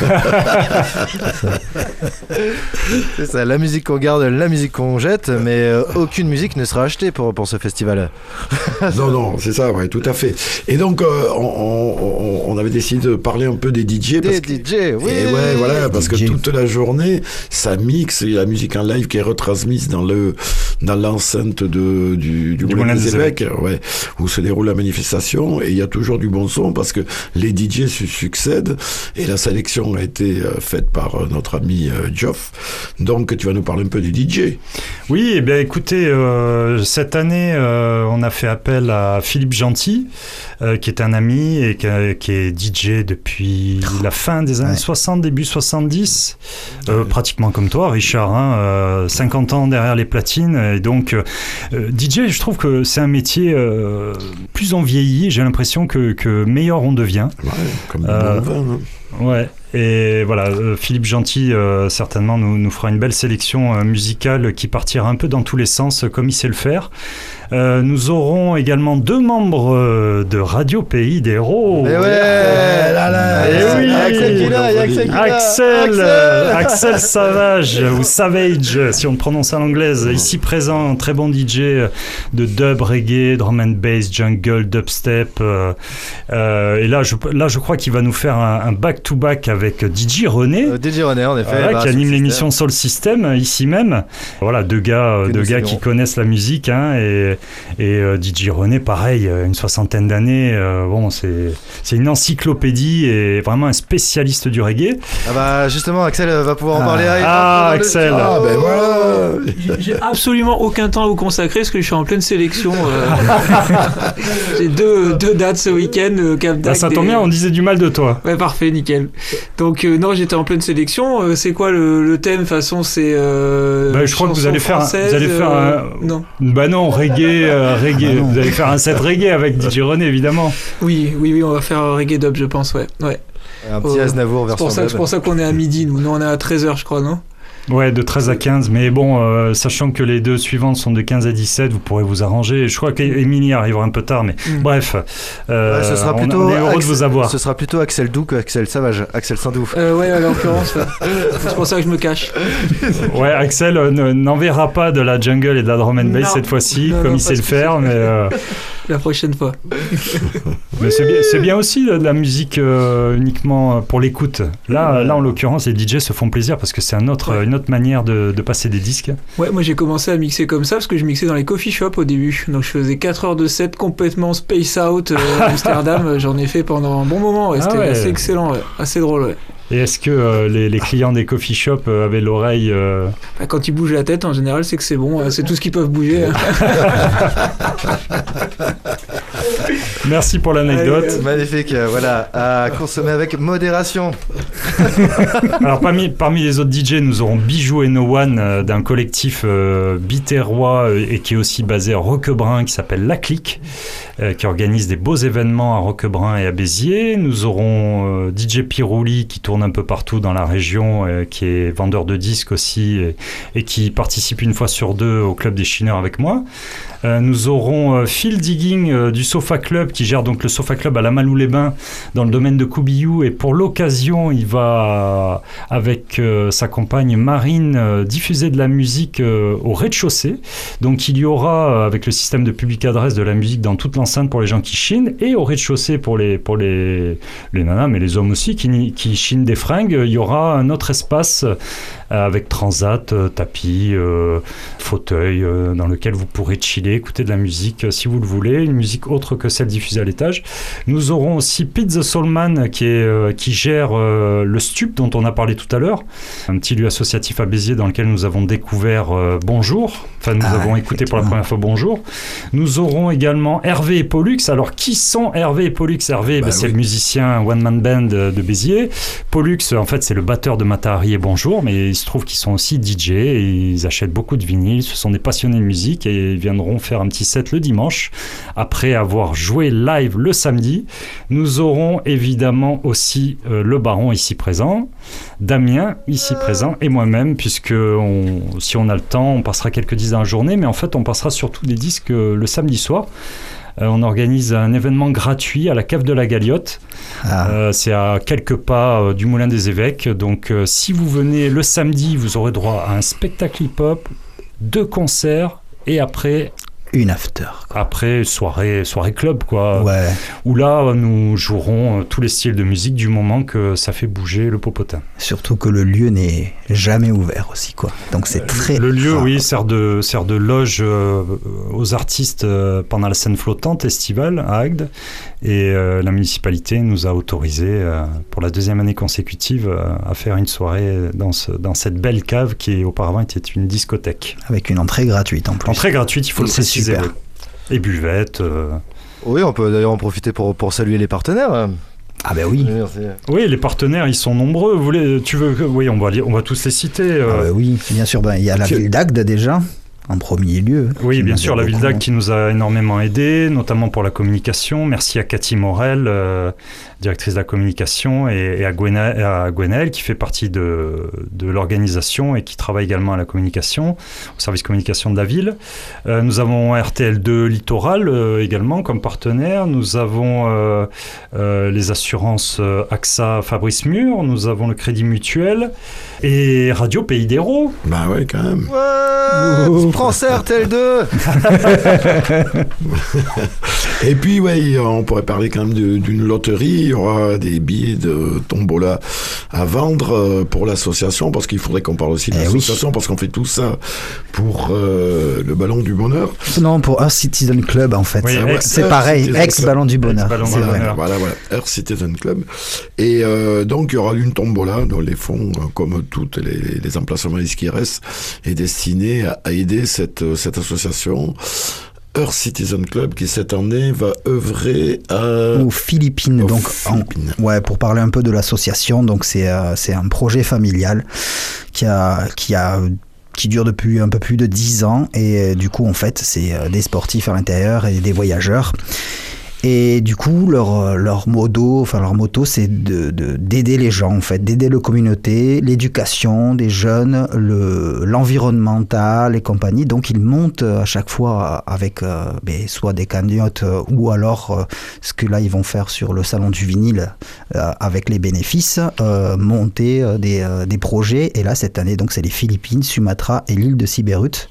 C'est ça, la musique qu'on garde, la musique qu'on jette, mais euh, aucune musique ne sera achetée pour, pour ce festival. Non, non, c'est ça, ouais, tout à fait. Et donc, euh, on, on- on avait décidé de parler un peu des D J. Parce Des que, D J, oui. et ouais, voilà, parce D J. que toute la journée, ça mixe, et la musique en live qui est retransmise dans le dans l'enceinte de du, du, Moulin des Évêques, ouais, où se déroule la manifestation, et il y a toujours du bon son parce que les D J se succèdent, et la sélection a été euh, faite par euh, notre ami euh, Geoff. Donc, tu vas nous parler un peu du D J. Oui, eh bien écoutez, euh, cette année, euh, on a fait appel à Philippe Gentil, euh, qui est un ami et qui, a- qui est D J depuis la fin des années Ouais. soixante, début soixante-dix, euh, pratiquement comme toi, Richard, hein, euh, cinquante ans derrière les platines. Et donc, euh, euh, D J, je trouve que c'est un métier, euh, plus on vieillit, j'ai l'impression que, que meilleur on devient. Ouais, comme Euh, du bon vin, hein. Ouais, et voilà, euh, Philippe Gentil euh, certainement nous, nous fera une belle sélection euh, musicale qui partira un peu dans tous les sens euh, comme il sait le faire. Euh, nous aurons également deux membres euh, de Radio Pays des Héros. Et ouais, là, là, Eh c'est oui. Axel qui est là, il y a Axel qui est là. Axel, Axel. euh, Axel Savage ou Savage si on le prononce à l'anglaise, ici présent, très bon D J de dub, reggae, drum and bass, jungle, dubstep. euh, euh, et là je, là, je crois qu'il va nous faire un, un back-to-back avec D J René. Euh, D J René, en effet. Voilà, bah, qui anime Soul l'émission Soul System ici même. Voilà, deux gars, euh, Que deux nous gars saluons. qui connaissent la musique, hein, et, et euh, D J René, pareil, euh, une soixantaine d'années. euh, bon, c'est c'est une encyclopédie et vraiment un spécialiste du reggae. Ah bah justement, Axel va pouvoir en Ah. parler. il Ah, rentre dans le Axel. studio. Ah, ben voilà. J'ai- J'ai absolument aucun temps à vous consacrer parce que je suis en pleine sélection. euh. J'ai deux, deux dates ce week-end. euh, Cap Bah, d'Agde ça tombe et- bien, on disait du mal de toi. Ouais, parfait, nickel. Donc, euh, non, j'étais en pleine sélection. Euh, c'est quoi le, le thème? De toute façon, c'est. Euh, Bah, je crois que vous chanson allez faire un- vous française, allez faire euh, un- Non. Bah non, reggae, euh, reggae. Ah non. Vous allez faire un set reggae avec D J René, évidemment. Oui, oui, oui, on va faire un reggae dub, je pense, ouais. ouais. Un petit Euh, Aznavour C'est version pour, ça, dub. c'est pour ça qu'on est à midi, nous. Nous, on est à treize heures, je crois, non? Ouais, de treize à quinze, mais bon, euh, sachant que les deux suivantes sont de quinze à dix-sept, vous pourrez vous arranger. Je crois qu'Emilie arrivera un peu tard, mais Mm. bref, euh, Ouais, ce sera on- plutôt on, est heureux Axel- de vous avoir. Ce sera plutôt Axel Doux que Axel Savage, Axel Sindou. Euh, ouais, à l'occurrence, ouais. C'est pour ça que je me cache. Ouais, Axel euh, ne- n'enverra pas de la jungle et de la drum and bass Non. cette fois-ci, Non, comme non, il sait pas le de faire, mais, euh, La prochaine fois. mais c'est bien, c'est bien aussi de la musique euh, uniquement pour l'écoute. Là, là, en l'occurrence, les D J se font plaisir parce que c'est un autre, Ouais. une autre manière de, de passer des disques. Ouais, moi j'ai commencé à mixer comme ça parce que je mixais dans les coffee shops au début. Donc je faisais quatre heures de set complètement space out euh, à Amsterdam. J'en ai fait pendant un bon moment. Ouais. Ah C'était ouais. assez excellent, ouais. Assez drôle. Ouais. Et est-ce que euh, les, les clients des coffee shops euh, avaient l'oreille euh, Bah, quand ils bougent la tête, en général, c'est que c'est bon. euh, C'est tout ce qu'ils peuvent bouger. hein. Merci pour l'anecdote. Magnifique, euh, voilà, à consommer avec modération. Alors parmi, parmi les autres D J, nous aurons Bijou et No One euh, d'un collectif euh, biterrois euh, et qui est aussi basé à Roquebrun qui s'appelle La Clique, euh, qui organise des beaux événements à Roquebrun et à Béziers. Nous aurons euh, D J Pirouli qui tourne un peu partout dans la région, euh, qui est vendeur de disques aussi et, et qui participe une fois sur deux au Club des Chineurs avec moi. Euh, nous aurons euh, Phil Digging euh, du Sofa Club qui gère donc le Sofa Club à la Malou-les-Bains dans le domaine de Koubiyou, et pour l'occasion il va avec euh, sa compagne Marine euh, diffuser de la musique euh, au rez-de-chaussée. Donc il y aura euh, avec le système de public adresse de la musique dans toute l'enceinte pour les gens qui chinent, et au rez-de-chaussée pour les, pour les, les nanas mais les hommes aussi qui, ni- qui chinent des fringues. Il y aura un autre espace euh, avec transat, euh, tapis, euh, fauteuil euh, dans lequel vous pourrez chiller, écouter de la musique euh, si vous le voulez, une musique autre que celle diffusée à l'étage. Nous aurons aussi Pete the Soulman qui, est, euh, qui gère euh, le Stup dont on a parlé tout à l'heure, un petit lieu associatif à Béziers dans lequel nous avons découvert euh, Bonjour, enfin nous Ah, avons écouté pour la première fois Bonjour. Nous aurons également Hervé et Pollux. Alors qui sont Hervé et Pollux? Hervé, Bah bah, c'est oui. le musicien one man band de, de Béziers. Pollux, en fait, c'est le batteur de Matahari et Bonjour, mais ils se trouve qu'ils sont aussi D J, et ils achètent beaucoup de vinyles, ce sont des passionnés de musique et ils viendront faire un petit set le dimanche. Après avoir joué live le samedi, nous aurons évidemment aussi euh, le Baron ici présent, Damien ici présent et moi-même, puisque on, si on a le temps, on passera quelques disques dans la journée, mais en fait on passera surtout des disques euh, le samedi soir. Euh, on organise un événement gratuit à la Cave de la Galiote. Ah. Euh, c'est à quelques pas euh, du Moulin des Évêques. Donc euh, si vous venez le samedi, vous aurez droit à un spectacle hip-hop, deux concerts et après... Une after. Quoi. Après, soirée, soirée club, quoi. Ouais. Où là, nous jouerons euh, tous les styles de musique du moment que ça fait bouger le popotin. Surtout que le lieu n'est jamais ouvert aussi, quoi. Donc c'est très... Le lieu, rare. oui, sert de, sert de loge euh, aux artistes euh, pendant la scène flottante estivale à Agde. Et euh, la municipalité nous a autorisé, euh, pour la deuxième année consécutive, euh, à faire une soirée dans, ce, dans cette belle cave qui auparavant était une discothèque. Avec une entrée gratuite en plus. Entrée gratuite, il faut le préciser. Super. Et buvette. Euh... Oui, on peut d'ailleurs en profiter pour, pour saluer les partenaires. Ah ben oui. Oui, les partenaires, ils sont nombreux. Vous voulez, tu veux que... Oui, on va, on va tous les citer. Euh... Ah ben oui, bien sûr. Ben, il y a la ville d'Agde déjà. En premier lieu. Oui, bien sûr, la ville d'Agde qui nous a énormément aidés, notamment pour la communication. Merci à Cathy Morel, euh, directrice de la communication, et, et à, Gwenaël, à Gwenaël, qui fait partie de, de l'organisation et qui travaille également à la communication, au service communication de la ville. Euh, nous avons R T L deux Littoral euh, également comme partenaire. Nous avons euh, euh, les assurances euh, A X A Fabrice Mur. Nous avons le Crédit Mutuel et Radio Pays d'Hérault. Bah ouais, quand même. Ouais, français R T L deux. Et puis, ouais, on pourrait parler quand même de, d'une loterie. Il y aura des billets de tombola à vendre pour l'association, parce qu'il faudrait qu'on parle aussi de eh l'association, oui. Parce qu'on fait tout ça pour euh, le Ballon du Bonheur. Non, pour Earth Citizen Club, en fait. Oui, c'est, ex, c'est pareil, ex-Ballon du Bonheur. Ex-Ballon c'est vrai. Voilà, voilà, Earth Citizen Club. Et euh, donc, il y aura une tombola dont les fonds, comme tous les, les emplacements qui restent, est destiné à, à aider cette, cette association. Earth Citizen Club qui cette année va œuvrer à... aux Philippines. Aux donc Philippines. En, ouais, pour parler un peu de l'association, donc c'est euh, c'est un projet familial qui a qui a qui dure depuis un peu plus de dix ans et euh, du coup en fait c'est euh, des sportifs à l'intérieur et des voyageurs. Et du coup, leur, leur modo, enfin leur motto, c'est de, de, d'aider les gens, en fait, d'aider la communauté, l'éducation des jeunes, le, l'environnemental et compagnie. Donc, ils montent à chaque fois avec euh, ben, soit des cagnottes euh, ou alors euh, ce que là, ils vont faire sur le salon du vinyle euh, avec les bénéfices, euh, monter euh, des, euh, des projets. Et là, cette année, donc, c'est les Philippines, Sumatra et l'île de Sibérut.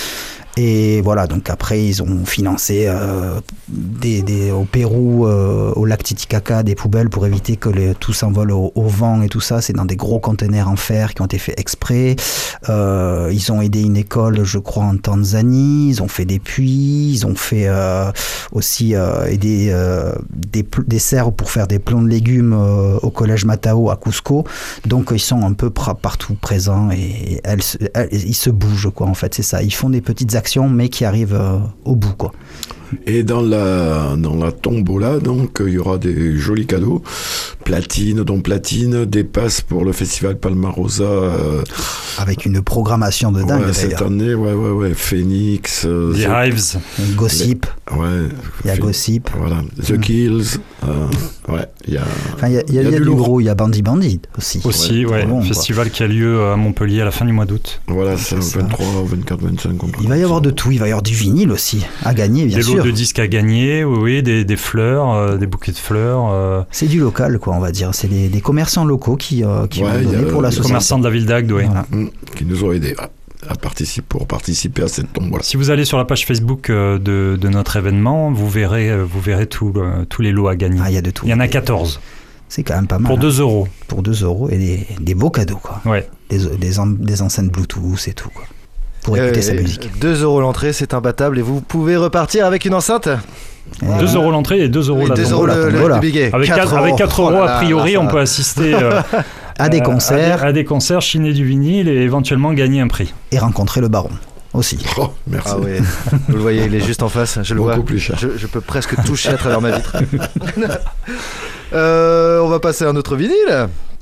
Et voilà, donc après, ils ont financé euh, des, des, au Pérou, euh, au lac Titicaca, des poubelles pour éviter que les, tout s'envole au, au vent et tout ça. C'est dans des gros containers en fer qui ont été faits exprès. Euh, ils ont aidé une école, je crois, en Tanzanie. Ils ont fait des puits. Ils ont fait euh, aussi euh, aider euh, des, des serres pour faire des plants de légumes euh, au collège Matao à Cusco. Donc, ils sont un peu pra- partout présents et elles, elles, ils se bougent, quoi, en fait. C'est ça. Ils font des petites actions mais qui arrive euh, au bout, quoi. Et dans la, dans la tombola, donc, il y aura des jolis cadeaux. Platine, dont Platine, des passes pour le festival Palmarosa. Euh, Avec une programmation de dingue, ouais, cette année, ouais, ouais, ouais. Phoenix. Euh, The Hives. Gossip. Les, ouais. Il y a Gossip. Voilà. The mmh. Kills. Euh, ouais, il y a. Enfin, il y a, il y a, il y a, il y a du, du gros, il y a Bandit Bandit aussi. Aussi, ouais. ouais. Bon, festival quoi. Qui a lieu à Montpellier à la fin du mois d'août. Voilà, c'est, c'est vingt-trois, vingt-quatre, vingt-cinq. Il va y avoir de tout. Il va y avoir du vinyle aussi à gagner, bien des sûr. Des lots de disques à gagner, oui, oui, des, des fleurs, euh, des bouquets de fleurs. Euh... C'est du local, quoi, on va dire. C'est des, des commerçants locaux qui, euh, qui ouais, vont donner pour l'association. Les commerçants de la ville d'Agde, oui. Voilà. Mmh, qui nous ont aidés à, à participer, pour participer à cette tombola. Si vous allez sur la page Facebook euh, de, de notre événement, vous verrez, euh, vous verrez tout, euh, tous les lots à gagner. Ah, il y a de tout. Il y en a quatorze. C'est quand même pas mal. Pour deux euros. Pour deux euros et des, des beaux cadeaux, quoi. Ouais. Des, des, en, des enceintes Bluetooth et tout, quoi. Pour écouter euh, sa musique. deux euros l'entrée, c'est imbattable et vous pouvez repartir avec une enceinte. Euh, deux euros l'entrée et deux euros la tombola. Le, le, le billet. Avec quatre euros, avec quatre euros oh là, a priori, là, on peut assister euh, à des concerts, à des, à des concerts, chiner du vinyle et éventuellement gagner un prix. Et rencontrer le baron aussi. Oh, merci. Ah oui. Vous le voyez, il est juste en face. Je le Beaucoup vois. Plus cher. Je, je peux presque toucher à travers ma vitre. euh, on va passer à un autre vinyle.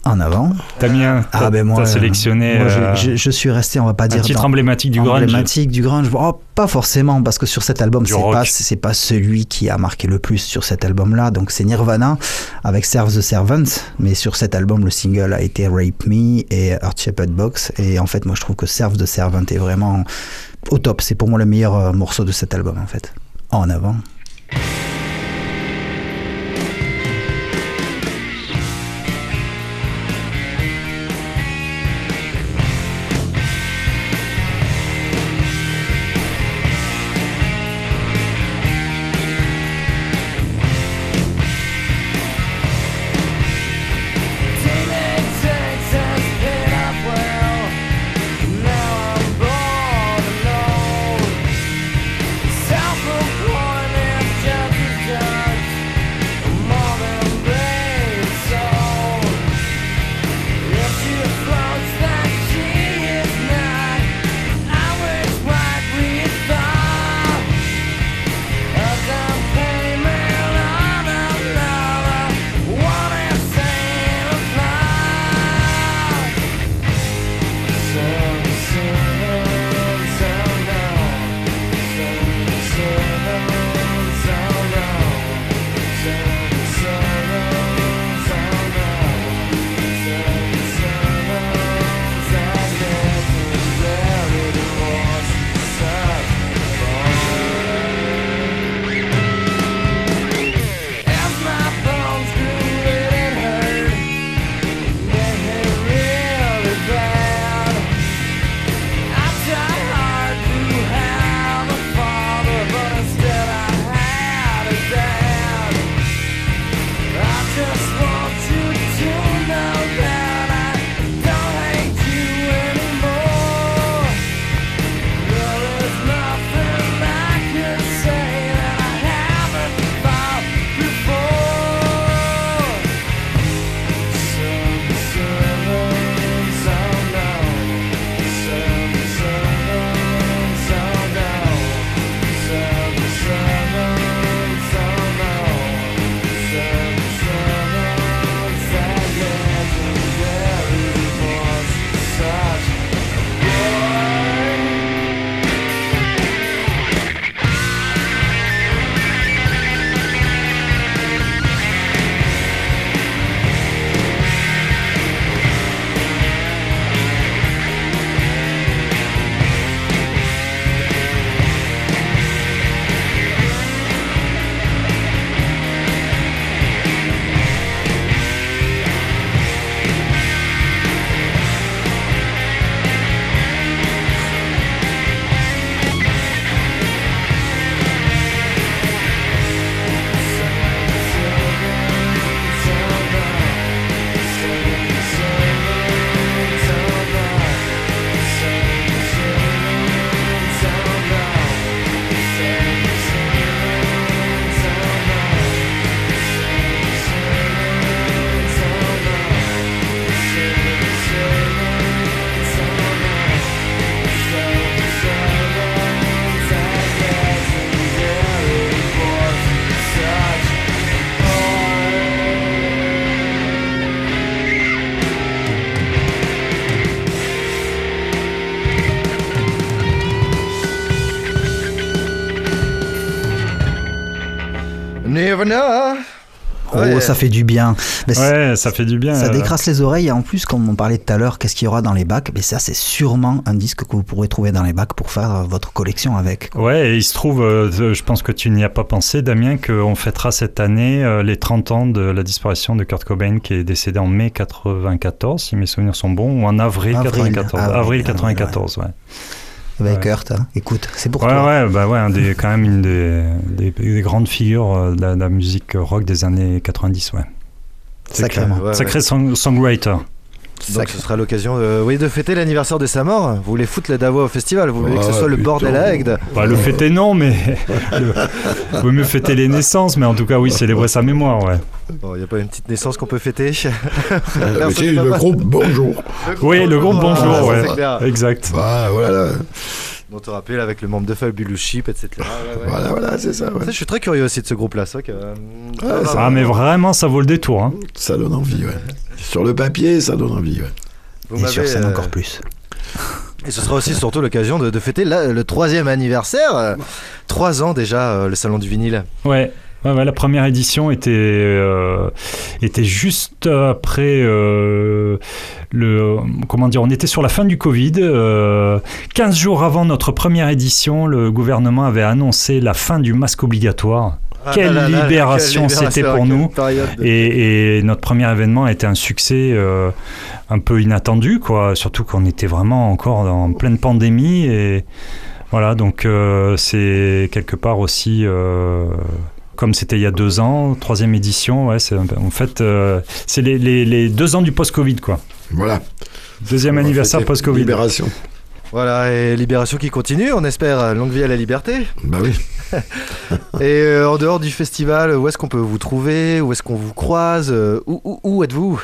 En avant. Damien, Ah t'as, ben moi, t'as sélectionné moi, je, euh, je, je suis resté, on va pas un dire titre dans- emblématique du grunge. emblématique du grunge. Oh, pas forcément, parce que sur cet album, Du c'est rock. pas, c'est pas celui qui a marqué le plus sur cet album-là. Donc c'est Nirvana avec Serve the Servant, mais sur cet album, le single a été Rape Me et Earth Shaped Box. Et en fait, moi, je trouve que Serve the Servant est vraiment au top. C'est pour moi le meilleur euh, morceau de cet album, en fait. En avant. Nirvana. Oh, Ouais. ça fait du bien. Mais c'est- Ouais, ça fait du bien. Ça euh, décrasse les oreilles et en plus, comme on parlait tout à l'heure, qu'est-ce qu'il y aura dans les bacs? Mais ça, c'est sûrement un disque que vous pourrez trouver dans les bacs pour faire euh, votre collection avec. Ouais, et il se trouve, euh, je pense que tu n'y as pas pensé, Damien, qu'on fêtera cette année euh, les trente ans de la disparition de Kurt Cobain, qui est décédé en mai quatre-vingt-quatorze, si mes souvenirs sont bons, ou en avril, Avril, quatre-vingt-quatorze. avril, Avril avril, quatre-vingt-quatorze, ouais. Avec Ouais. Kurt, hein. Écoute, c'est pour Ouais, toi. ouais, bah ouais, un des, quand même une des, des, des grandes figures euh, de la, de la musique rock des années quatre-vingt-dix, ouais. Sacrément. Ouais, Sacré ouais. song- songwriter. Donc ce sera l'occasion de, oui, de fêter l'anniversaire de sa mort. Vous voulez foutre la Davois au festival, vous voulez que ce Ah, soit le putain. bordel à Agde. Bah, le fêter, non, mais le, vaut mieux fêter les naissances, mais en tout cas, oui, célébrer sa mémoire, ouais. Bon, il n'y a pas une petite naissance qu'on peut fêter. Euh, mais c'est le groupe Bonjour. Oui, le groupe Bonjour, Voilà, ouais. c'est clair. Exact. Bah, voilà, Dont on rappelle avec le membre de Fabulous Sheep, et cetera. Ouais, ouais. voilà, voilà, c'est ça. ouais. Ça, je suis très curieux aussi de ce groupe-là. C'est vrai que, euh, Ouais, ça- Ah, mais vraiment, ça vaut le détour, hein. Ça donne envie, ouais. Sur le papier, ça donne envie. Ouais. Vous Et m'avez, sur scène euh, encore plus. Et ce sera aussi surtout l'occasion de, de fêter la- le troisième anniversaire. euh, Trois ans déjà, euh, le salon du vinyle. Ouais. Ouais, ouais, la première édition était, euh, était juste après euh, le. Comment dire, on était sur la fin du Covid. Euh, quinze jours avant notre première édition, le gouvernement avait annoncé la fin du masque obligatoire. Ah Quelle là là là, libération quelle c'était libération, pour nous. quelle période de- Et, et notre premier événement a été un succès euh, un peu inattendu, quoi. Surtout qu'on était vraiment encore en pleine pandémie. Et voilà, donc euh, c'est quelque part aussi. Euh, Comme c'était il y a deux ans, troisième édition, ouais, c'est, en fait, euh, c'est les, les, les deux ans du post-Covid, quoi. Voilà. Deuxième On va anniversaire fêter post-Covid. Libération. Voilà, et Libération qui continue, on espère euh, longue vie à la liberté. Bah oui. Et euh, en dehors du festival, où est-ce qu'on peut vous trouver? Où est-ce qu'on vous croise? Euh, Où, où, où êtes-vous?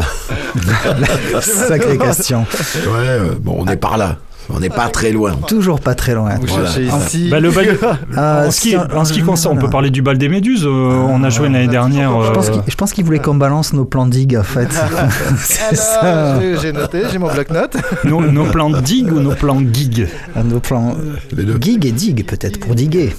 Sacrée question. Ouais, euh, bon, on est par là. On n'est pas très loin. Toujours pas très loin. Vous Voilà. cherchez ici. Bah, le bal- Ah, en, ce qui, si, en ce qui concerne, on peut parler du bal des Méduses. euh, on a joué l'année dernière. Je pense euh, qu'il- je pense qu'il voulait qu'on balance nos plans digue en fait. C'est ça. Alors, j'ai- j'ai noté, j'ai mon bloc-notes. nos, nos plans dig ou nos plans gig. Ah, Nos plans Les deux. gig et dig peut-être pour diguer.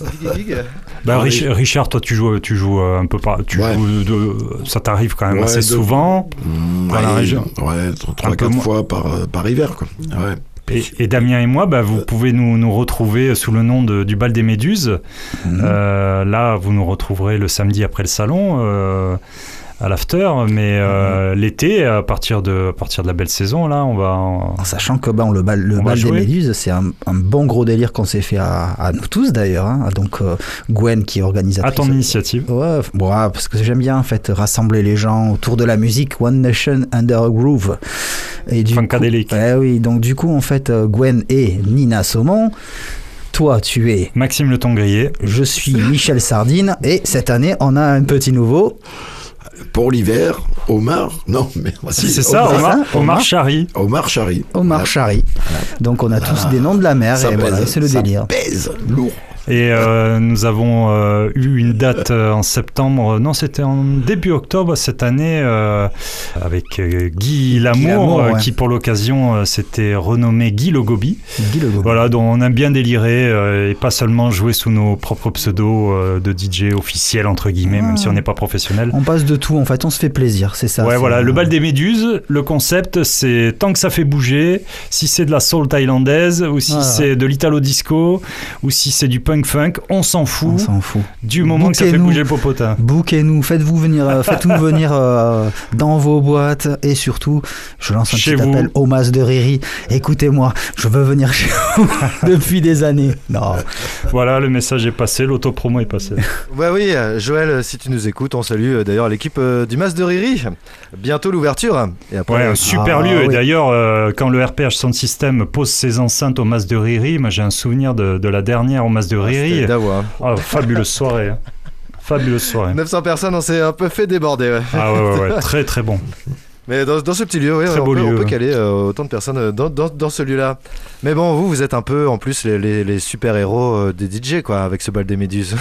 Bah, Ah, Rich- Richard, toi, tu joues, tu joues euh, un peu par. Tu Ouais. joues de- ça t'arrive quand même Ouais, assez de- souvent. Mmh, Dans la ouais, région. Ouais, Un trois, peu quatre moins. fois par, euh, par hiver, quoi. Ouais. Et, et Damien et moi, bah, vous pouvez nous, nous retrouver sous le nom de, du Bal des Méduses. Mhm. Euh, là, vous nous retrouverez le samedi après le salon, euh, à l'after. Mais euh, l'été, à partir, de, à partir de la belle saison, là, on va... en- En sachant que bon, le bal, le On va bal des jouer. Méduses, c'est un, un bon gros délire qu'on s'est fait à, à nous tous d'ailleurs. hein. Donc euh, Gwen qui est organisatrice. À ton initiative. Ouais, f- bon, ah, parce que j'aime bien en fait rassembler les gens autour de la musique One Nation Under a Groove. Et du Funkadelic. coup, ouais, oui, donc du coup en fait euh, Gwen est Nina Saumon. Toi tu es, Maxime Le Tongrier. je suis Michel Sardine et cette année on a un petit nouveau. Pour l'hiver, Omar. Non, mais. Si, c'est ça, Omar, Omar, ça, Omar Omar. Chari. Omar Chari. Omar Ouais. Chari. Donc on a tous des noms de la mer Ça et pèse, voilà, c'est le ça délire. pèse lourd. Et euh, nous avons euh, eu une date euh, en septembre, non, c'était en début octobre cette année, euh, avec euh, Guy Lamour, Lamour, euh, ouais. qui pour l'occasion euh, s'était renommé Guy Logobi. Guy Le Gault. Voilà, dont on aime bien délirer euh, et pas seulement jouer sous nos propres pseudos euh, de D J officiels, entre guillemets, même si on n'est pas professionnel. On passe de tout en fait, on se fait plaisir, c'est ça. Ouais, c'est- voilà, le bal des Méduses, le concept, c'est tant que ça fait bouger, si c'est de la soul thaïlandaise, ou si Voilà. c'est de l'italo disco, ou si c'est du punk funk, on s'en fout, On s'en fout. du moment que ça fait Bouquez-nous. bouger le popotin. Bouquez-nous, faites-vous venir, euh, faites-nous venir euh, dans vos boîtes et surtout, je lance un Chez petit vous. appel au Mas de Riri. Écoutez-moi, je veux venir chez vous depuis des années. Non, Voilà, le message est passé, l'autopromo est passé. Bah oui, euh, Joël, euh, si tu nous écoutes, on salue euh, d'ailleurs l'équipe euh, du Mas de Riri. Bientôt l'ouverture. Et après, Ouais, euh, un super Ah, lieu. Et oui. d'ailleurs, euh, quand le R P H Sound System pose ses enceintes au Mas de Riri, moi j'ai un souvenir de, de la dernière au Mas de c'était Riri. Dawa. Oh, fabuleuse soirée. hein. Fabuleuse soirée. neuf cents personnes, on s'est un peu fait déborder. Ouais. Ah ouais, ouais, ouais, très très bon. Mais dans, dans ce petit lieu, oui, Très on, beau peut, on lieu, peut ouais. caler euh, autant de personnes euh, dans, dans, dans ce lieu-là. Mais bon, vous, vous êtes un peu en plus les, les, les super-héros euh, des D J, quoi, avec ce bal des Méduses.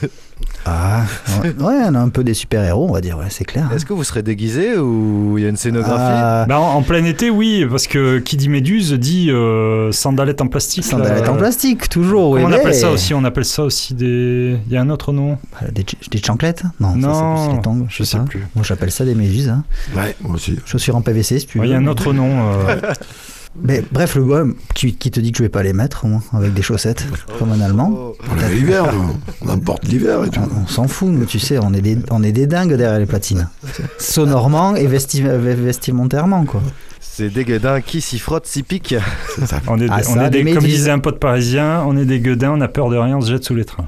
ah, ouais, ouais, on a un peu des super-héros, on va dire, ouais, c'est clair. Est-ce que vous serez déguisé ou il y a une scénographie Ah, Bah, en, en plein été, oui, parce que qui dit méduse dit euh, sandalette en plastique. sandalettes là. en plastique, toujours. Comment oui, on appelle mais- ça aussi On appelle ça aussi des. Il y a un autre nom. Bah, Des, ch- des chanclettes Non, ça, Non, c'est plus les tongs, je sais pas. plus. Moi j'appelle ça des méduses. Hein. Ouais, moi aussi. Chaussures en P V C si tu veux. Ouais, Il y a un autre nom. euh, Mais bref, le gars qui, qui te dit que je vais pas les mettre, au moins, avec des chaussettes, comme un Allemand. Oh. On est l'hiver, nous. On emporte l'hiver et tout. On, on s'en fout, mais tu sais, on est, des, on est des dingues derrière les platines. Sonorement et vesti- vestimentairement, quoi. C'est des gueudins qui s'y frottent, s'y piquent. C'est ça. On est, Ah, des- on ça, est des, les comme méduses. disait un pote parisien, on est des gueudins, on a peur de rien, on se jette sous les trains.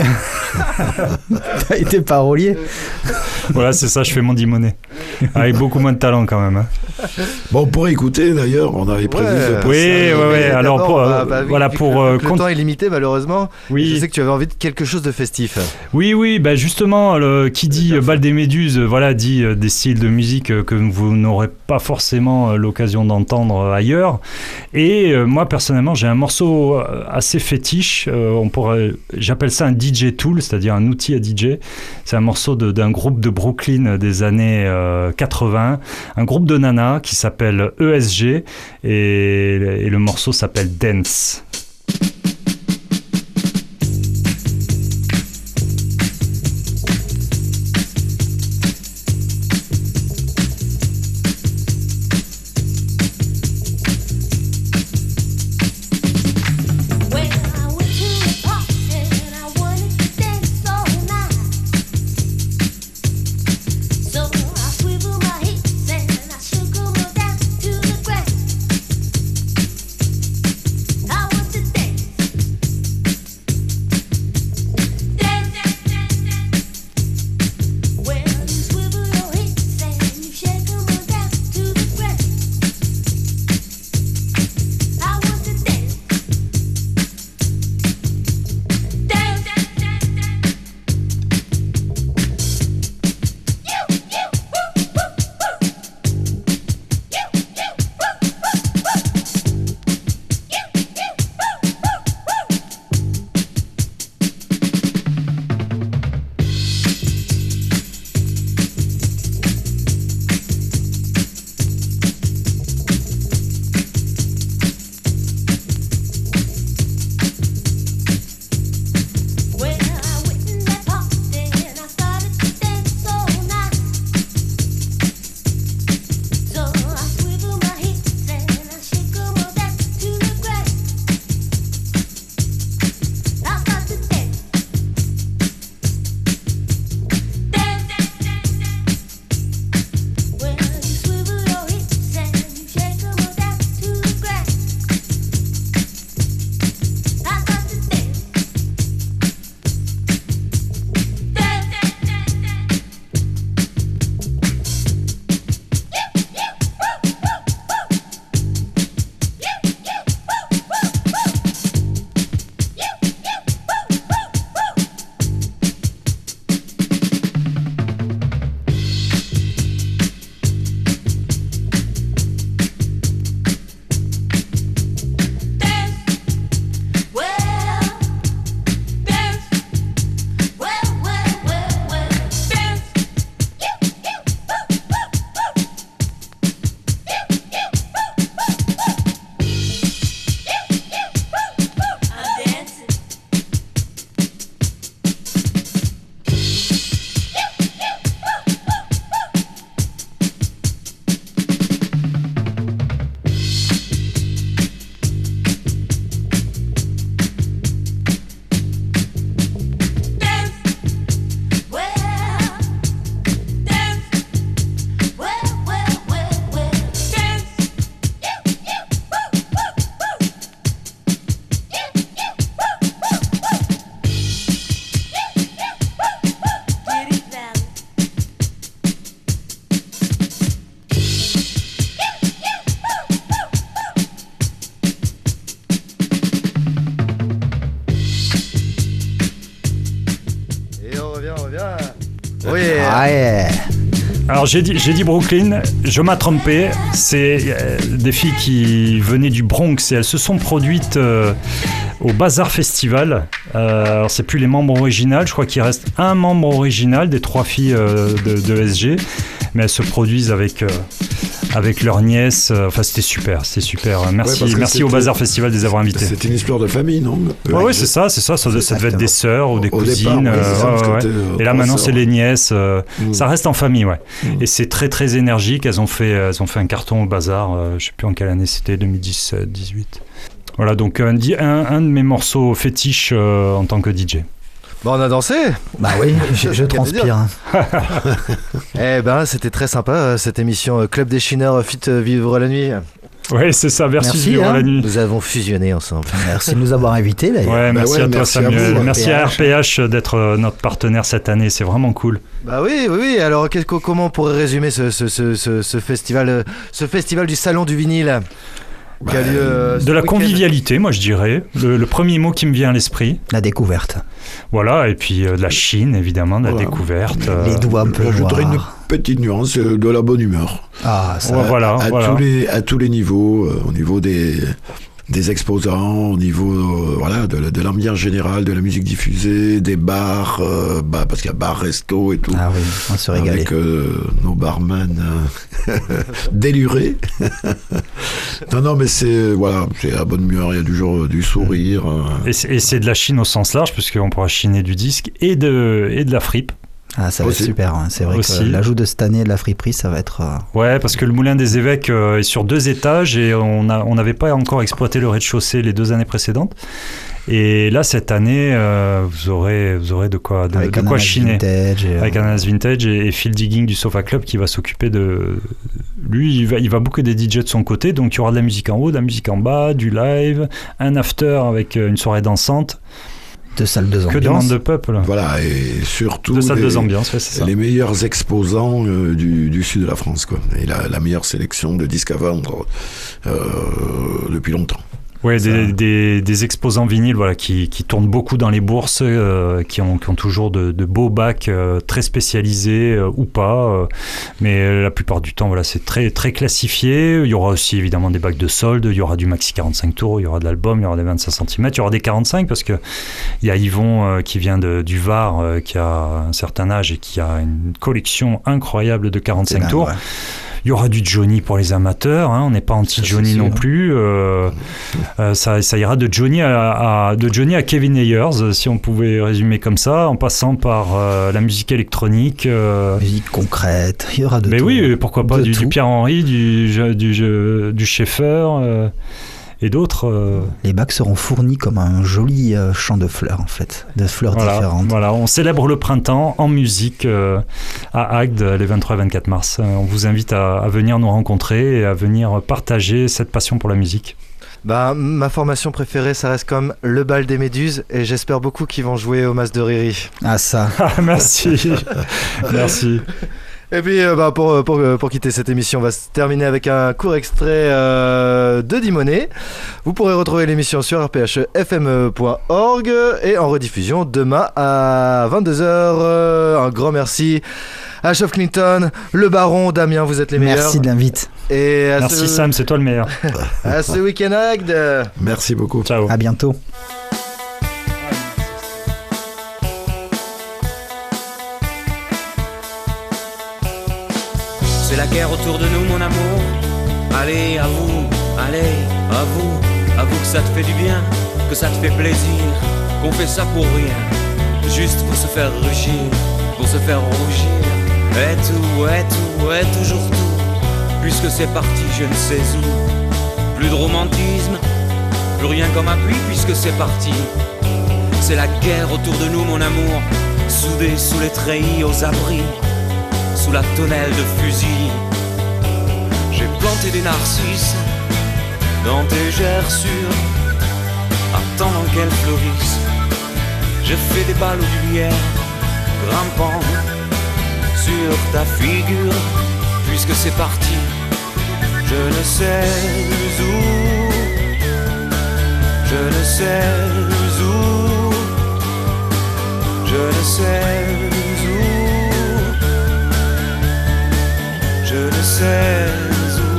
T'as été parolier. Voilà, c'est ça, je fais mon dimonet. Avec beaucoup moins de talent quand même. hein. Bon, pour écouter d'ailleurs, on avait prévu. Ouais, de passer- Oui, ouais, ouais. Alors, D'abord, pour, bah, euh, bah, vu- voilà, vu que pour, le, euh, que le cont- temps est limité, malheureusement. Oui. Je sais que tu avais envie de quelque chose de festif. Oui, oui, bah justement, le, qui dit euh, Bal des Méduses, euh, voilà, dit euh, des styles de musique euh, que vous n'aurez pas forcément euh, l'occasion d'entendre euh, ailleurs. Et euh, moi, personnellement, j'ai un morceau euh, assez fétiche. euh, on pourrait, j'appelle ça un D J tool, c'est-à-dire un outil à D J. C'est un morceau de- d'un groupe de Brooklyn des années euh, quatre-vingts, un groupe de nanas qui s'appelle E S G et, et le morceau s'appelle Dance. When I went to the party and I wanted to dance all night, so I swiveled my hips and I shook 'em all down to the ground. I want to dance, dance, when you swivel your hips and you shake 'em all down to the ground. I want to dance. When I went in that party and I started to dance all night, so I swivel my hips and I shake 'em all down to the ground. I start to dance, dance. When you swivel your hips and you shake 'em all down to the ground, I start to dance. Et on revient, on revient. Oui. Ah ouais. Alors j'ai dit, j'ai dit Brooklyn, je m'ai trompé, c'est euh, des filles qui venaient du Bronx et elles se sont produites euh, au Bazar Festival. Euh, alors c'est plus les membres originaux, je crois qu'il reste un membre original des trois filles euh, de, de E S G, mais elles se produisent avec, euh, avec leur nièce, euh, enfin c'était super, c'était super. Merci, Ouais, parce que merci au c'était- Bazar Festival de les avoir invités. C'était une histoire de famille, non? Ouais, ouais, c'est ça, c'est ça, ça, ça devait être des sœurs ou des Au cousines. départ, ouais, c'est ça, euh, parce ouais, que ouais. t'es, euh, Et là trois maintenant sœurs. c'est les nièces, euh, Mm. ça reste en famille, ouais. Mm. Et c'est très très énergique, elles ont fait, elles ont fait un carton au bazar, euh, je sais plus en quelle année c'était, deux mille dix-sept, dix-huit. Voilà, donc un, di- un, un de mes morceaux fétiches euh, en tant que D J. Bon, on a dansé. Bah oui, je, je transpire. hein. Eh ben, c'était très sympa euh, cette émission euh, Club des Chineurs Fit euh, Vivre la Nuit. Oui, c'est ça. Merci, Merci, de vivre hein. la nuit. Nous avons fusionné ensemble. Merci de nous avoir invités d'ailleurs. Ouais, Bah merci ouais, à toi merci à Samuel. vous, merci à R P H. R P H d'être euh, notre partenaire cette année. C'est vraiment cool. Bah oui, oui, oui. Alors, qu'est-ce que- comment on pourrait résumer ce, ce, ce, ce, ce festival, euh, ce festival du Salon du vinyle qui a lieu euh, ce De la week-end. convivialité, moi je dirais. Le, le premier mot qui me vient à l'esprit. La découverte. Voilà, et puis euh, de la Chine, évidemment, de la Voilà. découverte. euh, Les doigts un peu J'ajouterais une noirs. petite nuance, euh, de la bonne humeur. Ah, ça. Ouais, voilà, à, voilà. tous les, à tous les niveaux, euh, au niveau des, des exposants, au niveau euh, voilà, de, de l'ambiance générale, de la musique diffusée, des bars, euh, bah, parce qu'il y a bar, resto et tout. Ah oui, on se régalait. Avec euh, nos barman euh, délurés. non, non, mais c'est voilà, c'est la bonne humeur, il y a du jour du sourire. euh. Et c'est, et c'est de la Chine au sens large, puisqu'on pourra chiner du disque et de, et de la fripe. Ah, ça va être Aussi. super. hein. C'est vrai Aussi. que l'ajout de cette année de la friperie, ça va être. euh, Ouais, parce que le Moulin des Évêques euh, est sur deux étages et on a- on n'avait pas encore exploité le rez-de-chaussée les deux années précédentes. Et là, cette année, euh, vous, aurez, vous aurez de quoi, de, avec de un quoi ananas chiner. vintage et, euh, Avec Ananas Vintage et, et Phil Digging du Sofa Club qui va s'occuper de... Lui, il va, il va booker des D J de son côté, donc il y aura de la musique en haut, de la musique en bas, du live, un after avec euh, une soirée dansante. deux salles, deux Que demande ambiances. de peuple. Voilà, et surtout Deux salles, les, deux ambiances, ouais, c'est ça. les meilleurs exposants euh, du, du sud de la France, quoi. Et la, la meilleure sélection de disques à vendre euh, depuis longtemps. Ouais, des, des, des exposants vinyles voilà, qui, qui tournent beaucoup dans les bourses, euh, qui, ont, qui ont toujours de, de beaux bacs euh, très spécialisés euh, ou pas. euh, mais la plupart du temps, voilà, c'est très, très classifié. Il y aura aussi évidemment des bacs de solde, il y aura du maxi quarante-cinq tours, il y aura de l'album, il y aura des vingt-cinq centimètres, il y aura des quarante-cinq parce qu'il y a Yvon euh, qui vient de, du Var, euh, qui a un certain âge et qui a une collection incroyable de C'est quarante-cinq dingue, tours. ouais. Il y aura du Johnny pour les amateurs, hein, on n'est pas anti-Johnny c'est non sûr. plus. Euh, euh, ça, ça ira de Johnny à, à- de Johnny à Kevin Ayers, euh, si on pouvait résumer comme ça, en passant par euh, la musique électronique. euh, Musique concrète, il y aura de mais tout. oui, euh, pourquoi pas De du, du tout. Pierre-Henry, du, du, du, du Schaeffer euh, et d'autres. euh, Les bacs seront fournis comme un joli euh, champ de fleurs en fait, de fleurs voilà, différentes. voilà, on célèbre le printemps en musique euh, à Agde les vingt-trois et vingt-quatre mars. Euh, on vous invite à, à venir nous rencontrer et à venir partager cette passion pour la musique. Bah, ma formation préférée, ça reste comme le bal des méduses et j'espère beaucoup qu'ils vont jouer au mas de Riri. Ah ça. Ah, merci, merci. Et puis euh, bah, pour, pour, pour quitter cette émission, on va se terminer avec un court extrait euh, de Dimonet. Vous pourrez retrouver l'émission sur r p h f m point org et en rediffusion demain à vingt-deux heures. Euh, un grand merci à Chef Clinton, le baron, Damien, vous êtes les meilleurs. Merci de l'invite. Et à Merci ce, Sam, c'est toi le meilleur. à ce week-end à Agde. Merci beaucoup. Ciao. À bientôt. C'est la guerre autour de nous, mon amour. Allez, à vous, allez, à vous, à vous que ça te fait du bien, que ça te fait plaisir, qu'on fait ça pour rien, juste pour se faire rugir, pour se faire rougir. Et tout, et tout, et toujours tout, puisque c'est parti, je ne sais où. Plus de romantisme, plus rien comme appui, puisque c'est parti. C'est la guerre autour de nous, mon amour, soudés sous les treillis aux abris, sous la tonnelle de fusil. J'ai planté des narcisses dans tes gerçures, attendant qu'elles fleurissent. J'ai fait des ballots d'huilière, grimpant sur ta figure, puisque c'est parti. Je ne sais où, je ne sais où, je ne sais où, je ne sais où.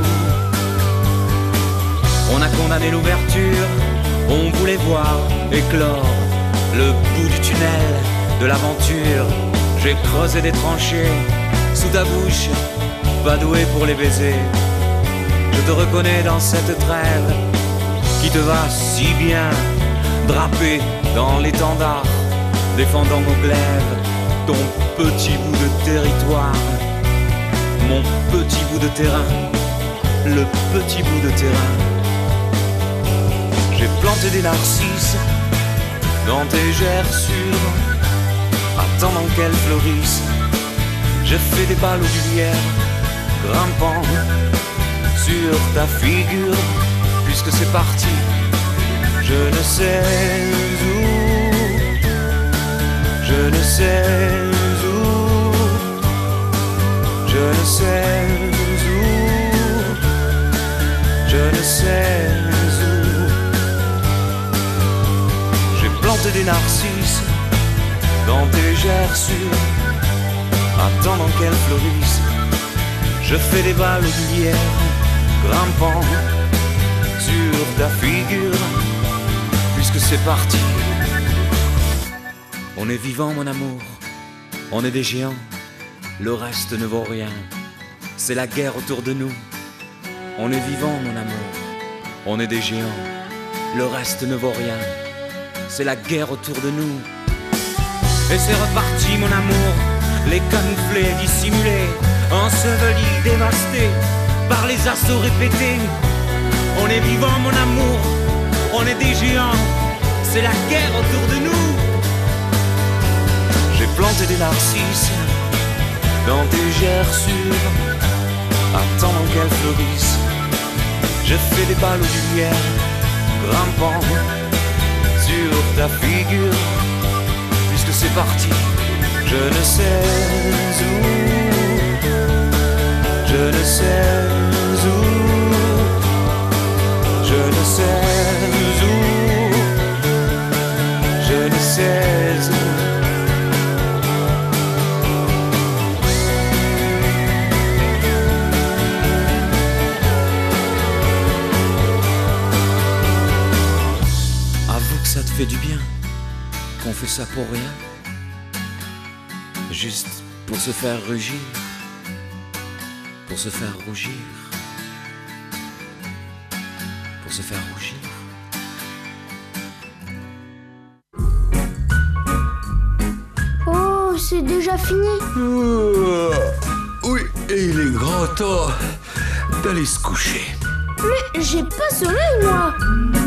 On a condamné l'ouverture, on voulait voir éclore le bout du tunnel de l'aventure. J'ai creusé des tranchées sous ta bouche, pas doué pour les baisers. Je te reconnais dans cette trêve qui te va si bien, drapé dans l'étendard, défendant nos glaives, ton petit bout de territoire, mon petit bout de terrain, le petit bout de terrain. J'ai planté des narcisses dans tes gerçures, attendant qu'elles fleurissent. J'ai fait des ballots d'huilière, grimpant sur ta figure, puisque c'est parti, je ne sais où, je ne sais où, je ne sais où, je ne sais où. J'ai planté des narcisses dans tes gerçures, attendant qu'elles fleurissent. Je fais des balles d'hier, grimpant sur ta figure, puisque c'est parti. On est vivant, mon amour, on est des géants, le reste ne vaut rien. C'est la guerre autour de nous. On est vivant, mon amour, on est des géants, le reste ne vaut rien. C'est la guerre autour de nous. Et c'est reparti, mon amour, les camouflés, dissimulés, ensevelis, dévastés par les assauts répétés. On est vivant, mon amour, on est des géants, c'est la guerre autour de nous. J'ai planté des narcisses dans tes gerçures, attendant qu'elles fleurissent. Je fais des balles de lumière, grimpant sur ta figure, puisque c'est parti, je ne sais où, je ne sais où, je ne sais où, je ne sais où. Avoue que ça te fait du bien, qu'on fait ça pour rien, juste pour se faire rugir, pour se faire rougir, pour se faire rougir. Oh, c'est déjà fini. Euh, oui, et il est grand temps d'aller se coucher. Mais j'ai pas sommeil, moi.